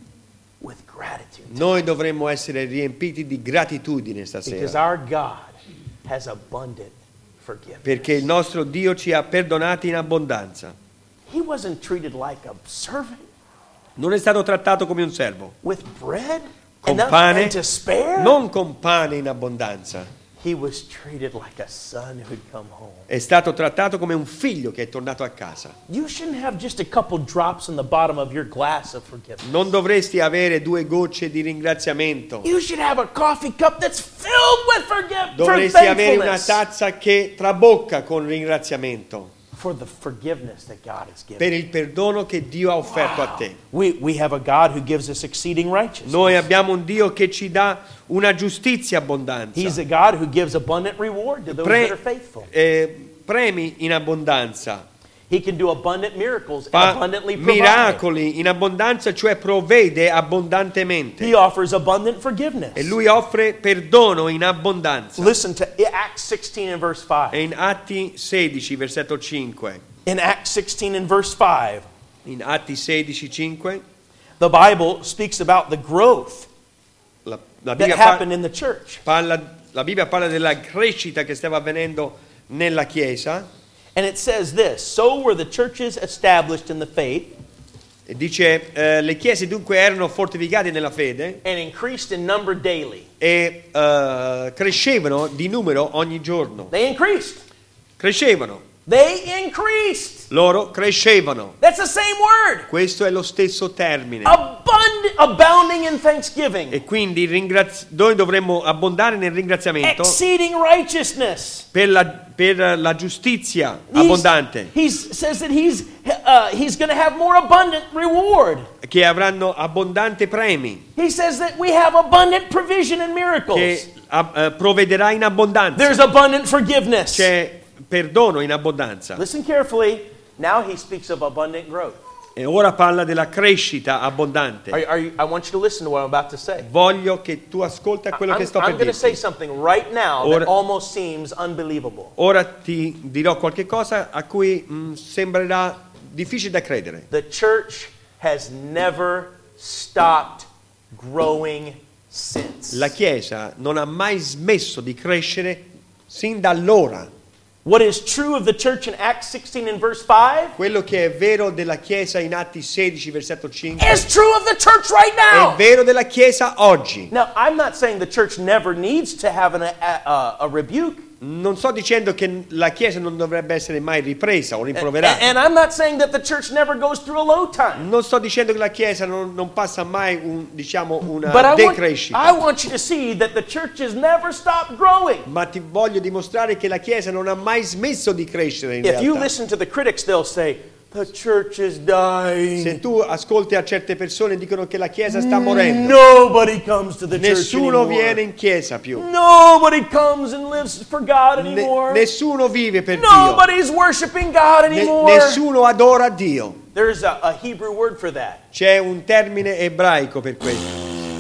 with gratitude Noi dovremmo essere riempiti di gratitudine because stasera, our God has abundant forgiveness. perché il nostro Dio ci ha perdonati in abbondanza. He wasn't treated like a servant Non è stato trattato come un servo, with bread con enough pane, and to spare. non con pane in abbondanza. He was treated like a son who'd come home. È stato trattato come un figlio che è tornato a casa. You shouldn't have just a couple drops on the bottom of your glass of forgiveness. Non dovresti avere due gocce di ringraziamento. You should have a coffee cup that's filled with forgiveness. Dovresti avere una tazza che trabocca con ringraziamento For the forgiveness that God has given. per il perdono che Dio ha offerto a te. We, we have a God who gives us exceeding righteousness. Noi abbiamo un Dio che ci dà una giustizia He's abbondanza, a God who gives abundant reward to those Pre- that are faithful. eh, premi in abbondanza, He can do abundant miracles and fa abundantly provide. miracoli in abbondanza, cioè provvede abbondantemente. He offers abundant forgiveness. E lui offre perdono in abbondanza. Listen to Acts sixteen and verse five. E in Atti sedici, versetto cinque, In Acts sixteen and verse five, in Atti sedici, cinque, the Bible speaks about the growth la, la, that Bibbia par- happened in the church. parla, la Bibbia parla della crescita che stava avvenendo nella Chiesa And it says this, so were the churches established in the faith e dice eh, le chiese dunque erano fortificate nella fede and increased in number daily. e eh, crescevano di numero ogni giorno. They increased. Crescevano, They increased. loro crescevano. That's the same word. Questo è lo stesso termine. Abund- abounding in thanksgiving. E quindi ringrazi- noi dovremmo abbondare nel ringraziamento Exceeding righteousness. per la, per la giustizia He's- abbondante, He says that he's uh, he's going to have more abundant reward. che avranno abbondante premi, He says that we have abundant provision and miracles. che ah, eh, provvederà in abbondanza. There's abundant forgiveness. C'è perdono in abbondanza. Listen carefully. Now he speaks of abundant growth. E ora parla della crescita abbondante. Are, are you, I want you to listen to what I'm about to say. Voglio che tu ascolti quello I'm, che sto I'm per going to say dirti. something right now Ora- that almost seems unbelievable. Ora ti dirò qualche cosa a cui mh, sembrerà difficile da credere. The church has never stopped growing since. La Chiesa non ha mai smesso di crescere sin da allora. What is true of the church in Acts sixteen and verse five Quello che è vero della Chiesa in Atti sedici, versetto cinque, is true of the church right è now. vero della Chiesa oggi. Now, I'm not saying the church never needs to have an, a, a, a rebuke. Non sto dicendo che la Chiesa non dovrebbe essere mai ripresa o And, rimproverata. and I'm not saying that the church never goes through a low time. Non sto dicendo che la Chiesa non, non passa mai un, diciamo, una But I want, decrescita. I want you to see that the church has never stopped growing. Ma ti voglio dimostrare che la Chiesa non ha mai smesso di crescere in If you realtà. listen to the critics, they'll say, the church is dying. Se tu ascolti a certe persone dicono che la Chiesa sta morendo. Nobody comes to the church Nessuno anymore. viene in Chiesa più. Nobody comes and lives for God Ne- anymore. nessuno vive per Dio. Nobody's worshiping God Ne- anymore. nessuno adora Dio. There's a, a Hebrew word for that. C'è un termine ebraico per questo.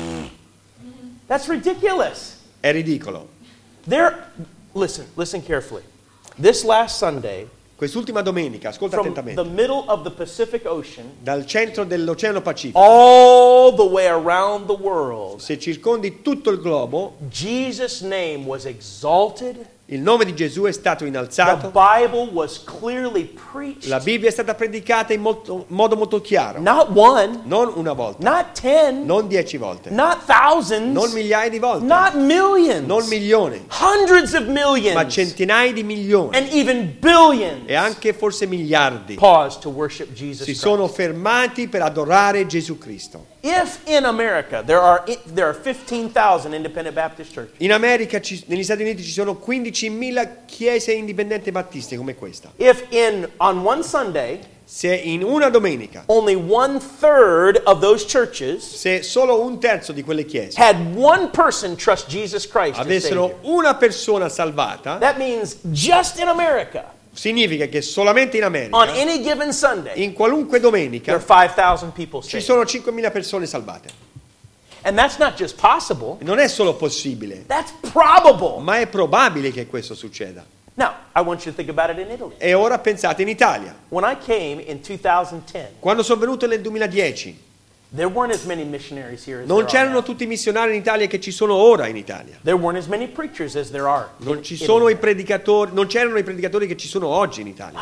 That's ridiculous. È ridicolo. There, listen, listen carefully. This last Sunday, Quest'ultima domenica, ascolta from the attentamente, middle of the Pacific Ocean dal centro dell'Oceano Pacifico, all the way around the world, se circondi tutto il globo, Jesus' name was exalted. il nome di Gesù è stato The innalzato, Bible was clearly preached. la Bibbia è stata predicata in molto- modo molto chiaro, Not one, non una volta, not ten, non dieci volte, not thousands, non migliaia di volte, not millions, non milioni, hundreds of ma millions, centinaia di milioni and even billions e anche forse miliardi paused to worship Jesus si Christ. sono fermati per adorare Gesù Cristo. If in America there are there are fifteen thousand independent Baptist churches, In America, ci- negli Stati Uniti ci sono quindicimila chiese indipendenti battiste come questa. if in on one Sunday Se in una domenica, only one third of those churches se solo un terzo di quelle chiese had one person trust Jesus Christ as avessero Savior, una persona salvata, that means just in America significa che solamente in on America, any given Sunday in qualunque there are domenica, five thousand people ci saved. sono cinquemila persone salvate. And that's not just possible, E non è solo possibile, that's probable. ma è probabile che questo succeda. Now, I want you to think about it in Italy. E ora pensate in Italia. When I came in two thousand ten, Quando sono venuto nel duemiladieci, there weren't as many missionaries here as non there are c'erano now. tutti i missionari in Italia che ci sono ora in Italia. There weren't as many preachers as there are. Non in ci Italy. sono i predicatori, non c'erano i predicatori che ci sono oggi in Italia.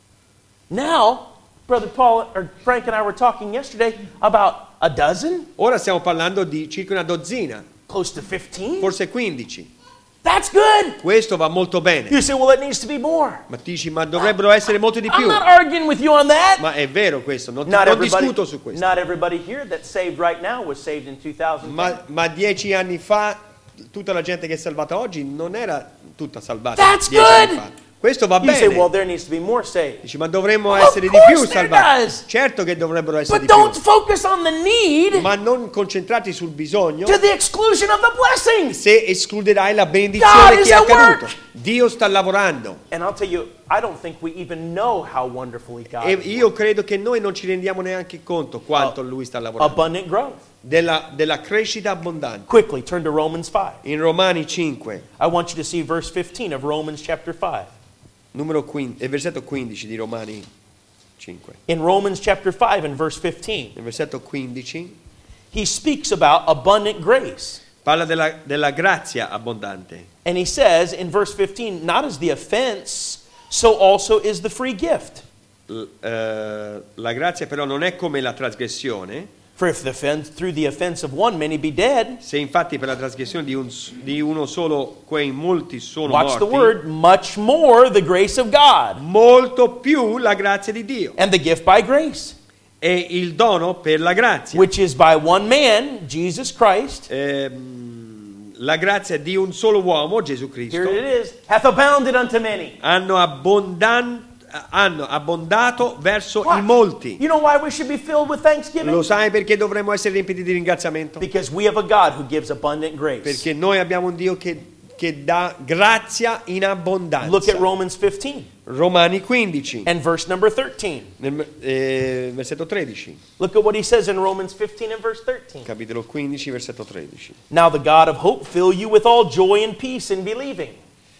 Now, Brother Paul or Frank and I were talking yesterday about a dozen, Ora stiamo parlando di circa una dozzina, close to fifteen. forse quindici. That's good. Questo va molto bene. You say, well, it needs to be more. Ma dici, ma dovrebbero essere molti di I'm più. not arguing with you on that. Ma è vero questo, non, Not non everybody, discuto su questo. not everybody here that's saved right now was saved in two thousand ten. Ma, ma dieci anni fa, tutta la gente che è salvata oggi non era tutta salvata. That's dieci anni good. fa. Questo va You say, well, bene. there needs to be more saved. Dici, ma dovremmo Of essere di course più there salvati. does. Certo che dovrebbero essere But di don't più. focus on the need Ma non concentrati sul bisogno to the exclusion of the blessings. se escluderai la God benedizione is che è at accaduto. work. Dio sta lavorando. And I'll tell you, I don't think we even know how wonderfully God E is io credo che noi non ci rendiamo neanche conto quanto Oh. Lui sta lavorando. abundant growth. Della, della crescita abbondante. Quickly, turn to Romans five. In Romani cinque, I want you to see verse fifteen of Romans chapter five. numero quindici, e versetto quindici di Romani cinque. In Romans chapter five and verse fifteen, Nel versetto quindici he speaks about abundant grace. parla della, della grazia abbondante. And he says in verse fifteen, not as the offense, so also is the free gift. L- eh, la grazia però non è come la trasgressione, For if the offense, through the offense of one many be dead, se infatti per la trasgressione di, un, s- di uno solo quei molti sono watch the morti, word, much more the grace of God molto più la grazia di Dio and the gift by grace, e il dono per la grazia. which is by one man, Jesus Christ. Ehm, la grazia di un solo uomo, Gesù Cristo, Here it is, hath abounded unto many. hanno, abbondan- hanno abbondato verso Why? i molti. You know why we should be filled with thanksgiving? Lo sai perché dovremmo essere riempiti di ringraziamento? Because we have a God who gives abundant grace. Perché noi abbiamo un Dio che, che dà grazia in Look at abbondanza. Romans fifteen Romani quindici, and verse number thirteen. nel eh, versetto tredici, Look at what he says in Romans fifteen and verse thirteen. capitolo quindici, versetto tredici. Now the God of hope fill you with all joy and peace in believing,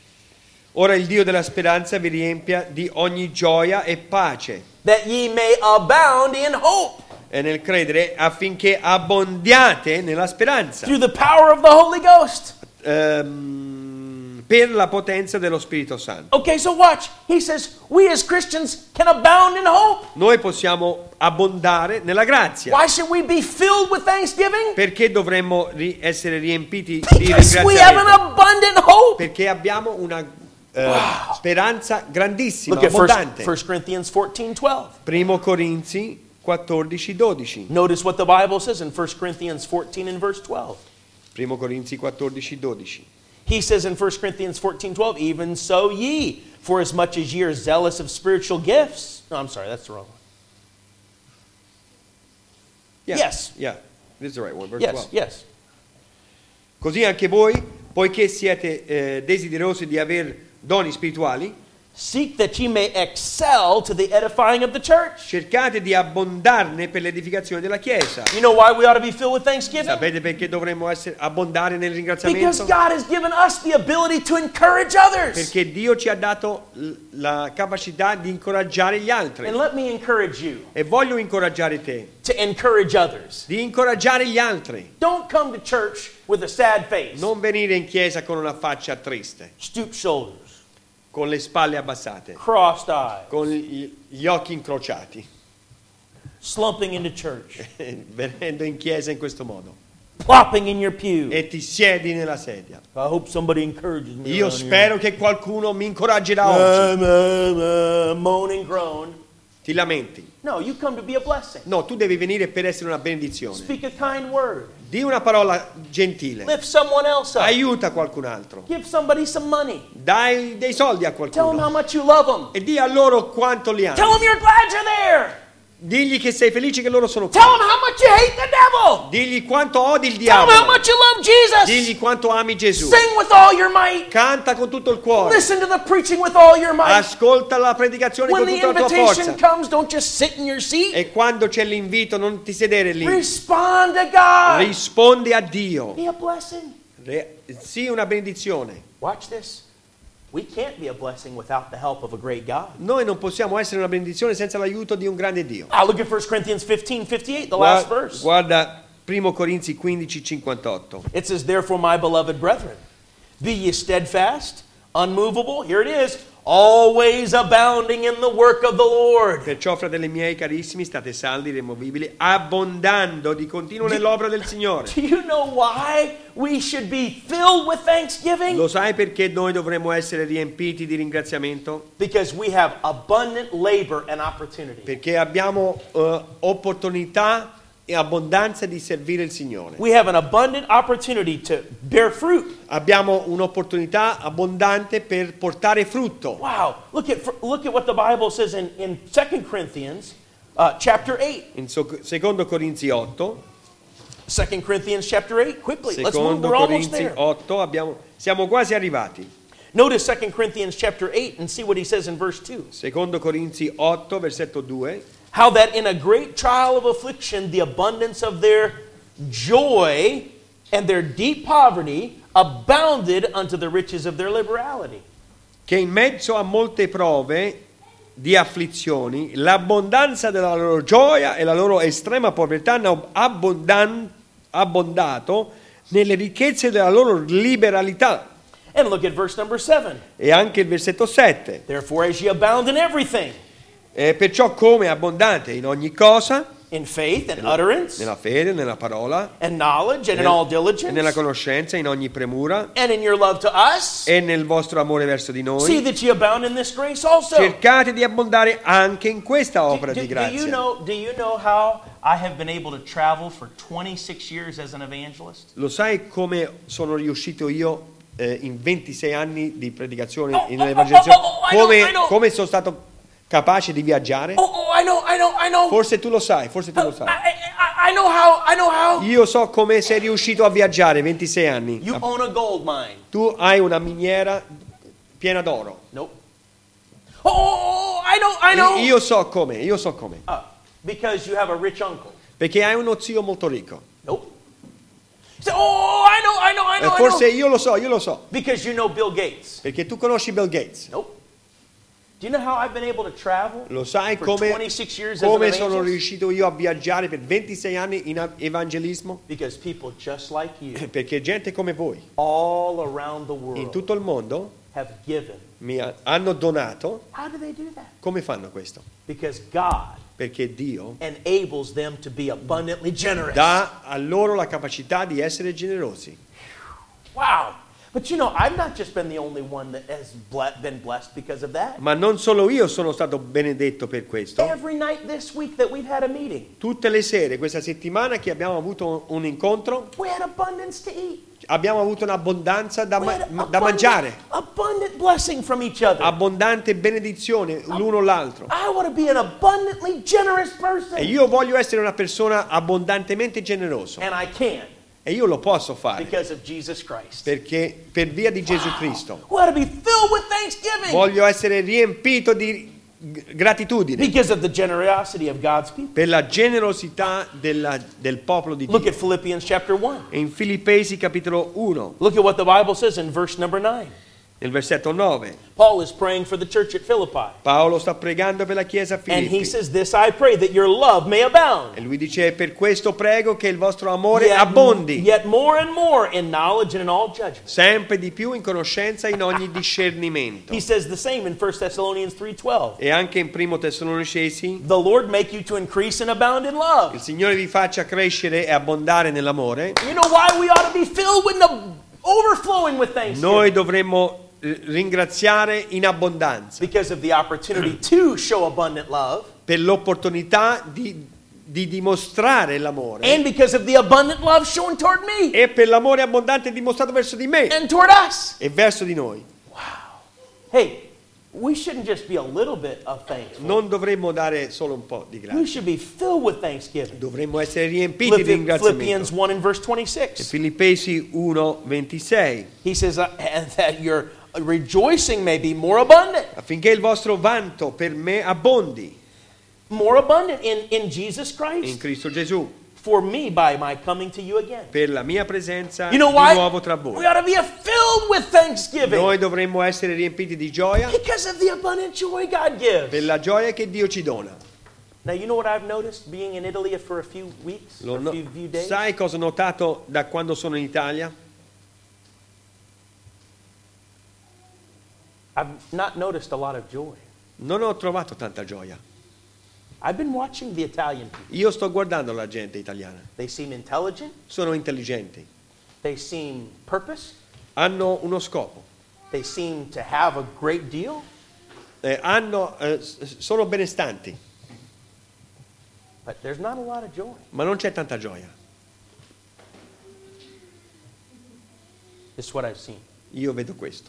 Ora il Dio della speranza vi riempia di ogni gioia e pace that ye may abound in hope e nel credere affinché abbondiate nella speranza through the power of the Holy Ghost. ehm, per la potenza dello Spirito Santo. Okay, so watch. He says we as Christians can abound in hope. Noi possiamo abbondare nella grazia. Why should we be filled with thanksgiving? Perché dovremmo ri- essere riempiti di Because we have an ringraziamento? abundant hope. Perché abbiamo una eh, speranza grandissima, Look at first, abbondante. First Corinthians fourteen twelve. Primo Corinzi quattordici dodici. Notice what the Bible says in First Corinthians fourteen and verse twelve. Primo Corinzi quattordici dodici. He says in First Corinthians fourteen twelve, even so ye, for as much as ye are zealous of spiritual gifts. No, I'm sorry, that's the wrong one. Yeah, Yes. Yeah, this is the right one, verse Yes, twelve. yes. Così anche voi, poiché siete eh, desiderosi di aver doni spirituali, Seek that ye may excel to the edifying of the church. Cercate di abbondarne per l'edificazione della Chiesa. You know why we ought to be filled with thanksgiving? Sapete perché dovremmo essere, abbondare nel Because ringraziamento? God has given us the ability to encourage others. Perché Dio ci ha dato l- la capacità di incoraggiare gli altri. And let me encourage you E voglio incoraggiare te, to encourage others. di incoraggiare gli altri. Don't come to church with a sad face, Non venire in chiesa con una faccia triste, stoop shoulders, con le spalle abbassate, crossed eyes, con gli gli occhi incrociati, slumping into church, venendo in chiesa in questo modo. plopping in your pew. E ti siedi nella sedia. I hope somebody encourages me. Io around spero che qualcuno mi incoraggerà here. oggi. Uh, uh, uh, moan and groan. Ti lamenti. No, you come to be a blessing. No, tu devi venire per essere una benedizione. Speak a kind word. Di una parola gentile. Lift someone else up. Aiuta qualcun altro. Give somebody some money. Dai dei soldi a Tell them how qualcuno. much you love them. E di a loro quanto li Tell ami. them you're glad you're there. Digli che sei felice che loro sono qui. Tell them how much you hate the devil. Digli quanto odi il Tell them how diavolo. much you love Jesus. Digli quanto ami Gesù. Sing with all your might. Canta con tutto il cuore. Listen to the preaching with all your might. Ascolta la predicazione When con the tutta la tua invitation forza. comes, don't just sit in your seat. E quando c'è l'invito non ti sedere lì. Respond to God. Rispondi a Dio. Be a blessing. Re- Sii una benedizione. Watch this. We can't be a blessing without the help of a great God. Noi non possiamo essere una benedizione senza l'aiuto di un grande Dio. Ah, look at First Corinthians fifteen fifty-eight, the last Guarda, verse. guarda primo Corinzi quindici cinquantotto. It says, therefore, my beloved brethren, be ye steadfast, unmovable, here it is, always abounding in the work of the Lord. Perciò, fratelli miei carissimi, state saldi, removibili, abbondando di continuo nell'opera del Signore. Do you know why we should be filled with thanksgiving? Lo sai perché noi dovremmo essere riempiti di ringraziamento? Because we have abundant labor and opportunity. Perché abbiamo eh, opportunità e abbondanza di servire il Signore. We have an abundant opportunity to bear fruit. Abbiamo un'opportunità abbondante per portare frutto. Wow, look at look at what the Bible says in, in Second Corinthians uh, chapter eight. In so- secondo Corinzi otto, Second Corinthians chapter eight, quickly. Let's move, secondo we're almost Corinzi there. otto abbiamo, siamo quasi arrivati. Notice Second Corinthians chapter eight and see what he says in verse two. Secondo Corinzi otto, versetto due. How that in a great trial of affliction, the abundance of their joy and their deep poverty abounded unto the riches of their liberality. Che in mezzo a molte prove di afflizioni, l'abbondanza della loro gioia e la loro estrema povertà hanno abbondan- abbondato nelle ricchezze della loro liberalità. And look at verse number seven. E anche il versetto sette. Therefore, as ye abound in everything, E perciò come è abbondante in ogni cosa, in faith and utterance, nella fede, nella parola, and knowledge, and in nel- all e nella diligence, conoscenza, in ogni premura, and in your love to us, e nel vostro amore verso di see noi, that ye abound in this grace also. cercate di abbondare anche in questa Do, opera do- di do you grazia. know, do you know how I have been able to travel for twenty-six years as an evangelist? Lo sai come sono riuscito io eh, in ventisei anni di predicazione Oh, in oh, evangelizzazione? oh, oh, oh, I know, Come, I know. come sono stato capace di viaggiare? Oh, oh, I know, I know, I know. Forse tu lo sai, forse tu lo I, sai. I, I know how, I know how. Io so come sei riuscito a viaggiare ventisei anni. You own a gold mine. Tu hai una miniera piena d'oro. Nope. Oh, oh, oh, I know, I know. Io so come, io so come. Uh, because you have a rich uncle. Perché hai uno zio molto ricco. Nope. So, oh, I know, I know, I E know, I forse know. io lo so, io lo so. Because you know Bill Gates. Perché tu conosci Bill Gates. Nope. Do you know how I've been able to travel Lo sai for come, twenty-six years as an come sono evangelist? riuscito io a viaggiare per ventisei anni in evangelismo? Because people just like you Perché gente come voi all around the in world tutto il mondo have given. mi ha- hanno donato. How do they do that? Come fanno questo? Because God Perché Dio enables them to be abundantly generous. dà a loro la capacità di essere generosi. Wow. But you know, I've not just been the only one that has ble- been blessed because of that. Ma non solo io sono stato benedetto per questo. Every night this week that we've had a meeting, Tutte le sere, questa settimana che abbiamo avuto un incontro, we had abundance to eat. abbiamo avuto un'abbondanza da, We ma- had da abundant, mangiare. abundant blessing from each other. Abbondante benedizione l'uno l'altro. I want to be an abundantly generous person. E io voglio essere una persona abbondantemente generoso. And I can E io lo posso fare because of Jesus Christ. perché per via di Gesù Cristo We ought to be filled with thanksgiving voglio essere riempito di g- gratitudine because of the generosity of God's people. per la generosità della- del popolo di Look Dio. at Philippians chapter one. E in Filippesi capitolo uno, Look at what the Bible says in verse number nine. nel versetto nove, Paul is praying for the church at Philippi. Paolo sta pregando per la chiesa a And he Filippi. says, "This I pray, that your love may abound. E lui dice: per questo prego che il vostro amore Yet, abbondi yet more and more in knowledge and in all judgment." sempre di più in conoscenza e in ogni discernimento. He says the same in First Thessalonians three twelve. E anche in primo Tessalonicesi: The Lord make you to increase and abound in love. il Signore vi faccia crescere e abbondare nell'amore. You know why we ought to be filled with the overflowing with thanksgiving? Noi dovremmo eh, ringraziare in abbondanza Because of the opportunity to show abundant love, per l'opportunità di, di dimostrare l'amore and because of the abundant love shown toward me e per l'amore abbondante dimostrato verso di me and toward us. e verso di noi. Hey, we shouldn't just be a little bit of thankful. Non dovremmo dare solo un po' di We grazia, should be filled with thanksgiving. dovremmo essere riempiti di Philippians ringraziamento. one and verse E twenty-six. Filippesi uno ventisei, He says, uh, and that your rejoicing may be more abundant. affinché il vostro vanto per me abbondi More abundant in, in Jesus in Christ. Cristo Gesù, For me by my coming to you again. per la mia presenza You know di why? nuovo tra We voi. ought to be filled with thanksgiving. Noi dovremmo essere riempiti di gioia Because of the abundant joy God gives. per la gioia che Dio ci dona. Now, you know what I've noticed being in Italy for a few weeks, Lo or a no- few, few days? sai cosa ho notato da quando sono in Italia? I've not noticed a lot of joy. Non ho trovato tanta gioia. I've been watching the Italian people. Io sto guardando la gente italiana. They seem intelligent. Sono intelligenti, They seem purpose. hanno uno scopo, They seem to have a great deal. eh, hanno, eh, s- sono benestanti, But there's not a lot of joy. ma non c'è tanta gioia. This is what I've seen. Io vedo questo.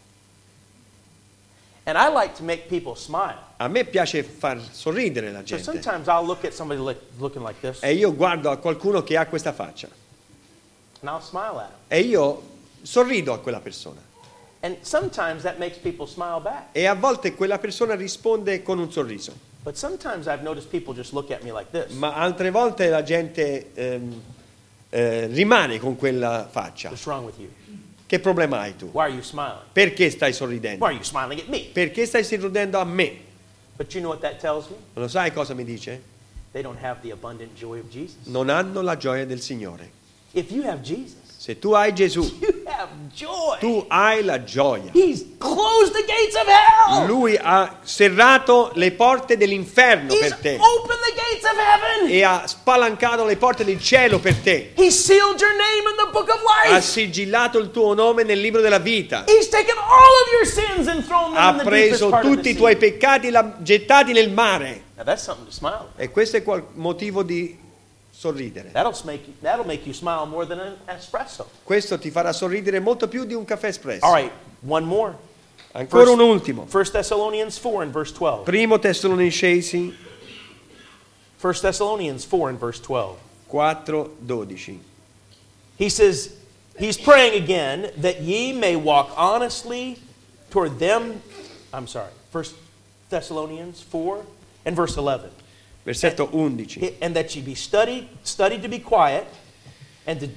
And I like to make people smile. A me piace far sorridere la So gente. sometimes I'll look at somebody like, looking like this, E io guardo a qualcuno che ha questa faccia. and I'll smile at them. E io sorrido a quella persona. And sometimes that makes people smile back. E a volte quella persona risponde con un sorriso. But sometimes I've noticed people just look at me like this. Ma altre volte la gente ehm, eh, rimane con quella faccia. What's wrong with you? Che problema hai tu? Why are you smiling? Perché stai Why sorridendo? are you smiling at me? Perché stai sorridendo a me? But you know what that tells me? Lo sai cosa mi dice? They don't have the abundant joy of Jesus. Non hanno la gioia del Signore. If you have Jesus, Se tu hai Gesù, you have joy. tu hai la gioia. He's closed the gates of hell. Lui ha serrato le porte dell'inferno He's per te opened the gates of heaven. e ha spalancato le porte del cielo per te. He sealed your name in the book of Ha life. sigillato il tuo nome nel libro della vita. He's taken all of your sins and thrown them Ha in the deepest preso part of tutti the i tuoi sea. peccati e l'ha gettati nel mare. Now that's something to smile at. E questo è qual- motivo di sorridere. That'll make you, that'll make you smile more than an espresso. Questo ti farà sorridere molto più di un caffè espresso. All right, one more. Ancora First- un ultimo. First Thessalonians four and verse twelve. Primo Tessalonicesi First Thessalonians four and verse twelve. quattro dodici. He says, he's praying again that ye may walk honestly toward them. I'm sorry, First Thessalonians four and verse eleven. Versetto undici. And that ye be studied, studied to be quiet, and to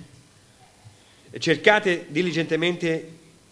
E cercate diligentemente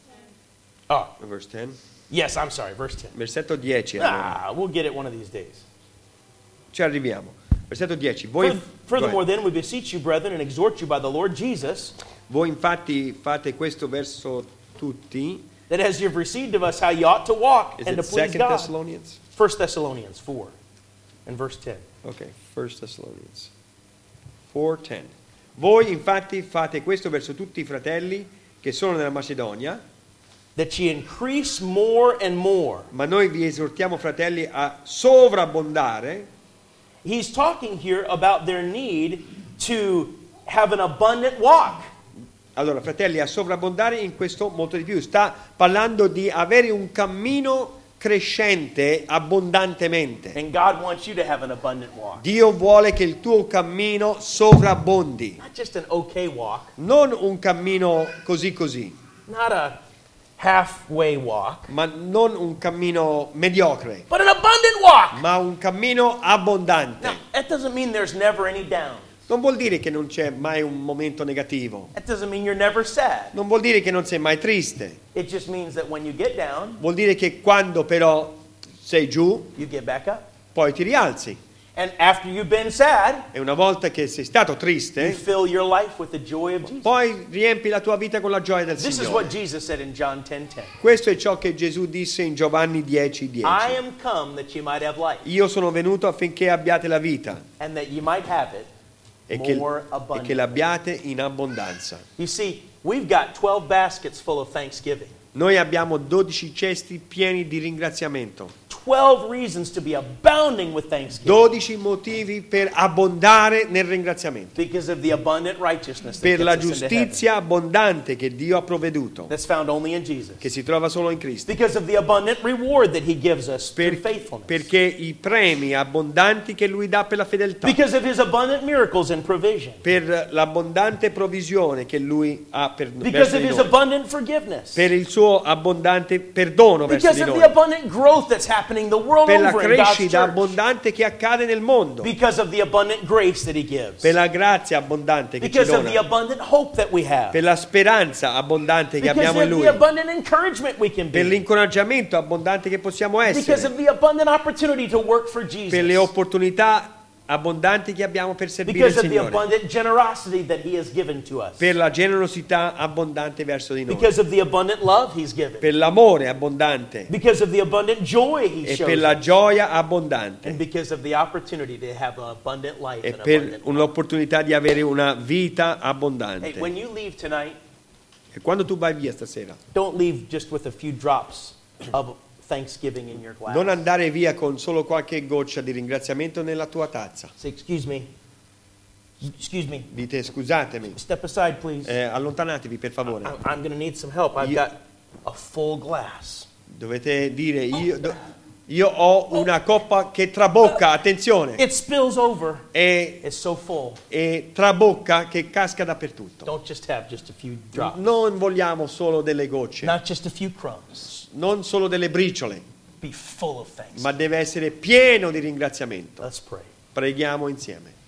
oh verse ten. yes, I'm sorry, verse ten. Versetto dieci. Allora. Ah, we'll get it one of these days. Ci arriviamo. Versetto dieci. Voi, Further- Furthermore, then we beseech you, brethren, and exhort you by the Lord Jesus, voi infatti fate questo verso tutti. that as you've received of us how you ought to walk Is and to it please Second God. Thessalonians? First Thessalonians four and verse ten. Ok, First Thessalonians four ten. Voi infatti fate questo verso tutti i fratelli che sono nella Macedonia, That ye increase more and more. ma noi vi esortiamo, fratelli, a sovrabbondare. He's talking here about their need to have an abundant walk. Allora, fratelli, a sovrabbondare in questo molto di più. Sta parlando di avere un cammino crescente abbondantemente. And God wants you to have an abundant walk. Dio vuole che il tuo cammino sovrabbondi, Not just an okay walk, non un cammino così così, not a halfway walk, ma non un cammino mediocre, but an abundant walk. ma un cammino abbondante. Now, that doesn't mean there's never any down. Non vuol dire che non c'è mai un momento negativo, That doesn't mean you're never sad. non vuol dire che non sei mai triste, It just means that when you get down, vuol dire che quando però sei giù, you get back up. poi ti rialzi. And after you've been sad, E una volta che sei stato you triste, fill your life with the joy of Jesus. poi riempi la tua vita con la gioia del This is Signore. what Jesus said in John ten ten. Questo è ciò che Gesù disse in Giovanni dieci dieci. I am come that you might have life, Io sono venuto affinché abbiate la vita and that you might have it e che, more e che abundantly. l'abbiate in abbondanza. You see, we've got twelve baskets full of thanksgiving. Noi abbiamo dodici cesti pieni di ringraziamento, twelve reasons to be abounding with thanksgiving dodici motivi per abbondare nel ringraziamento, because of the abundant righteousness that per la gets us into heaven. giustizia abbondante che Dio ha provveduto, That's found only in Jesus. che si trova solo in Cristo, Because of the abundant reward that He gives us through Per- faithfulness. perché i premi abbondanti che Lui dà per la fedeltà, Because of His abundant miracles and provision. per l'abbondante provvisione che Lui ha per, Because verso of di His noi, abundant forgiveness. per il suo abbondante perdono verso Because di of noi, the abundant growth that's happening the world per la over in God's crescita church. abbondante che accade nel mondo, Because of the abundant grace that He gives. per la grazia abbondante che ci Because of the dona, abundant hope that we have. per la speranza abbondante che Because abbiamo in of Lui, the abundant encouragement we can per be. l'incoraggiamento abbondante che possiamo Because essere, of the abundant opportunity to work for per le Jesus. opportunità abbondanti che abbiamo per servire il Because of the Signore, abundant generosity that He has given to us. per la generosità abbondante verso di noi, Because of the abundant love He's given. per l'amore abbondante Because of the abundant joy He e shows. per la us. gioia abbondante And because of the opportunity to have an abundant life e and per abundant. un'opportunità di avere una vita Hey, abbondante. when you leave tonight, E quando tu vai via stasera, don't leave just with a few drops of thanksgiving in your glass. non andare via con solo qualche goccia di ringraziamento nella tua tazza. Say, excuse me. Excuse me. Dite scusatemi, Step aside, please. eh, allontanatevi per favore. I'm, I'm going to need some help. I've You- got a full glass. Dovete dire io, do- io ho una coppa che trabocca, attenzione, It spills over. e, It's so full. e trabocca che casca dappertutto. Don't just have just a few drops. Non vogliamo solo delle gocce, Not just a few crumbs. non solo delle briciole, Be full of thanks. ma deve essere pieno di ringraziamento. Let's pray. Preghiamo insieme.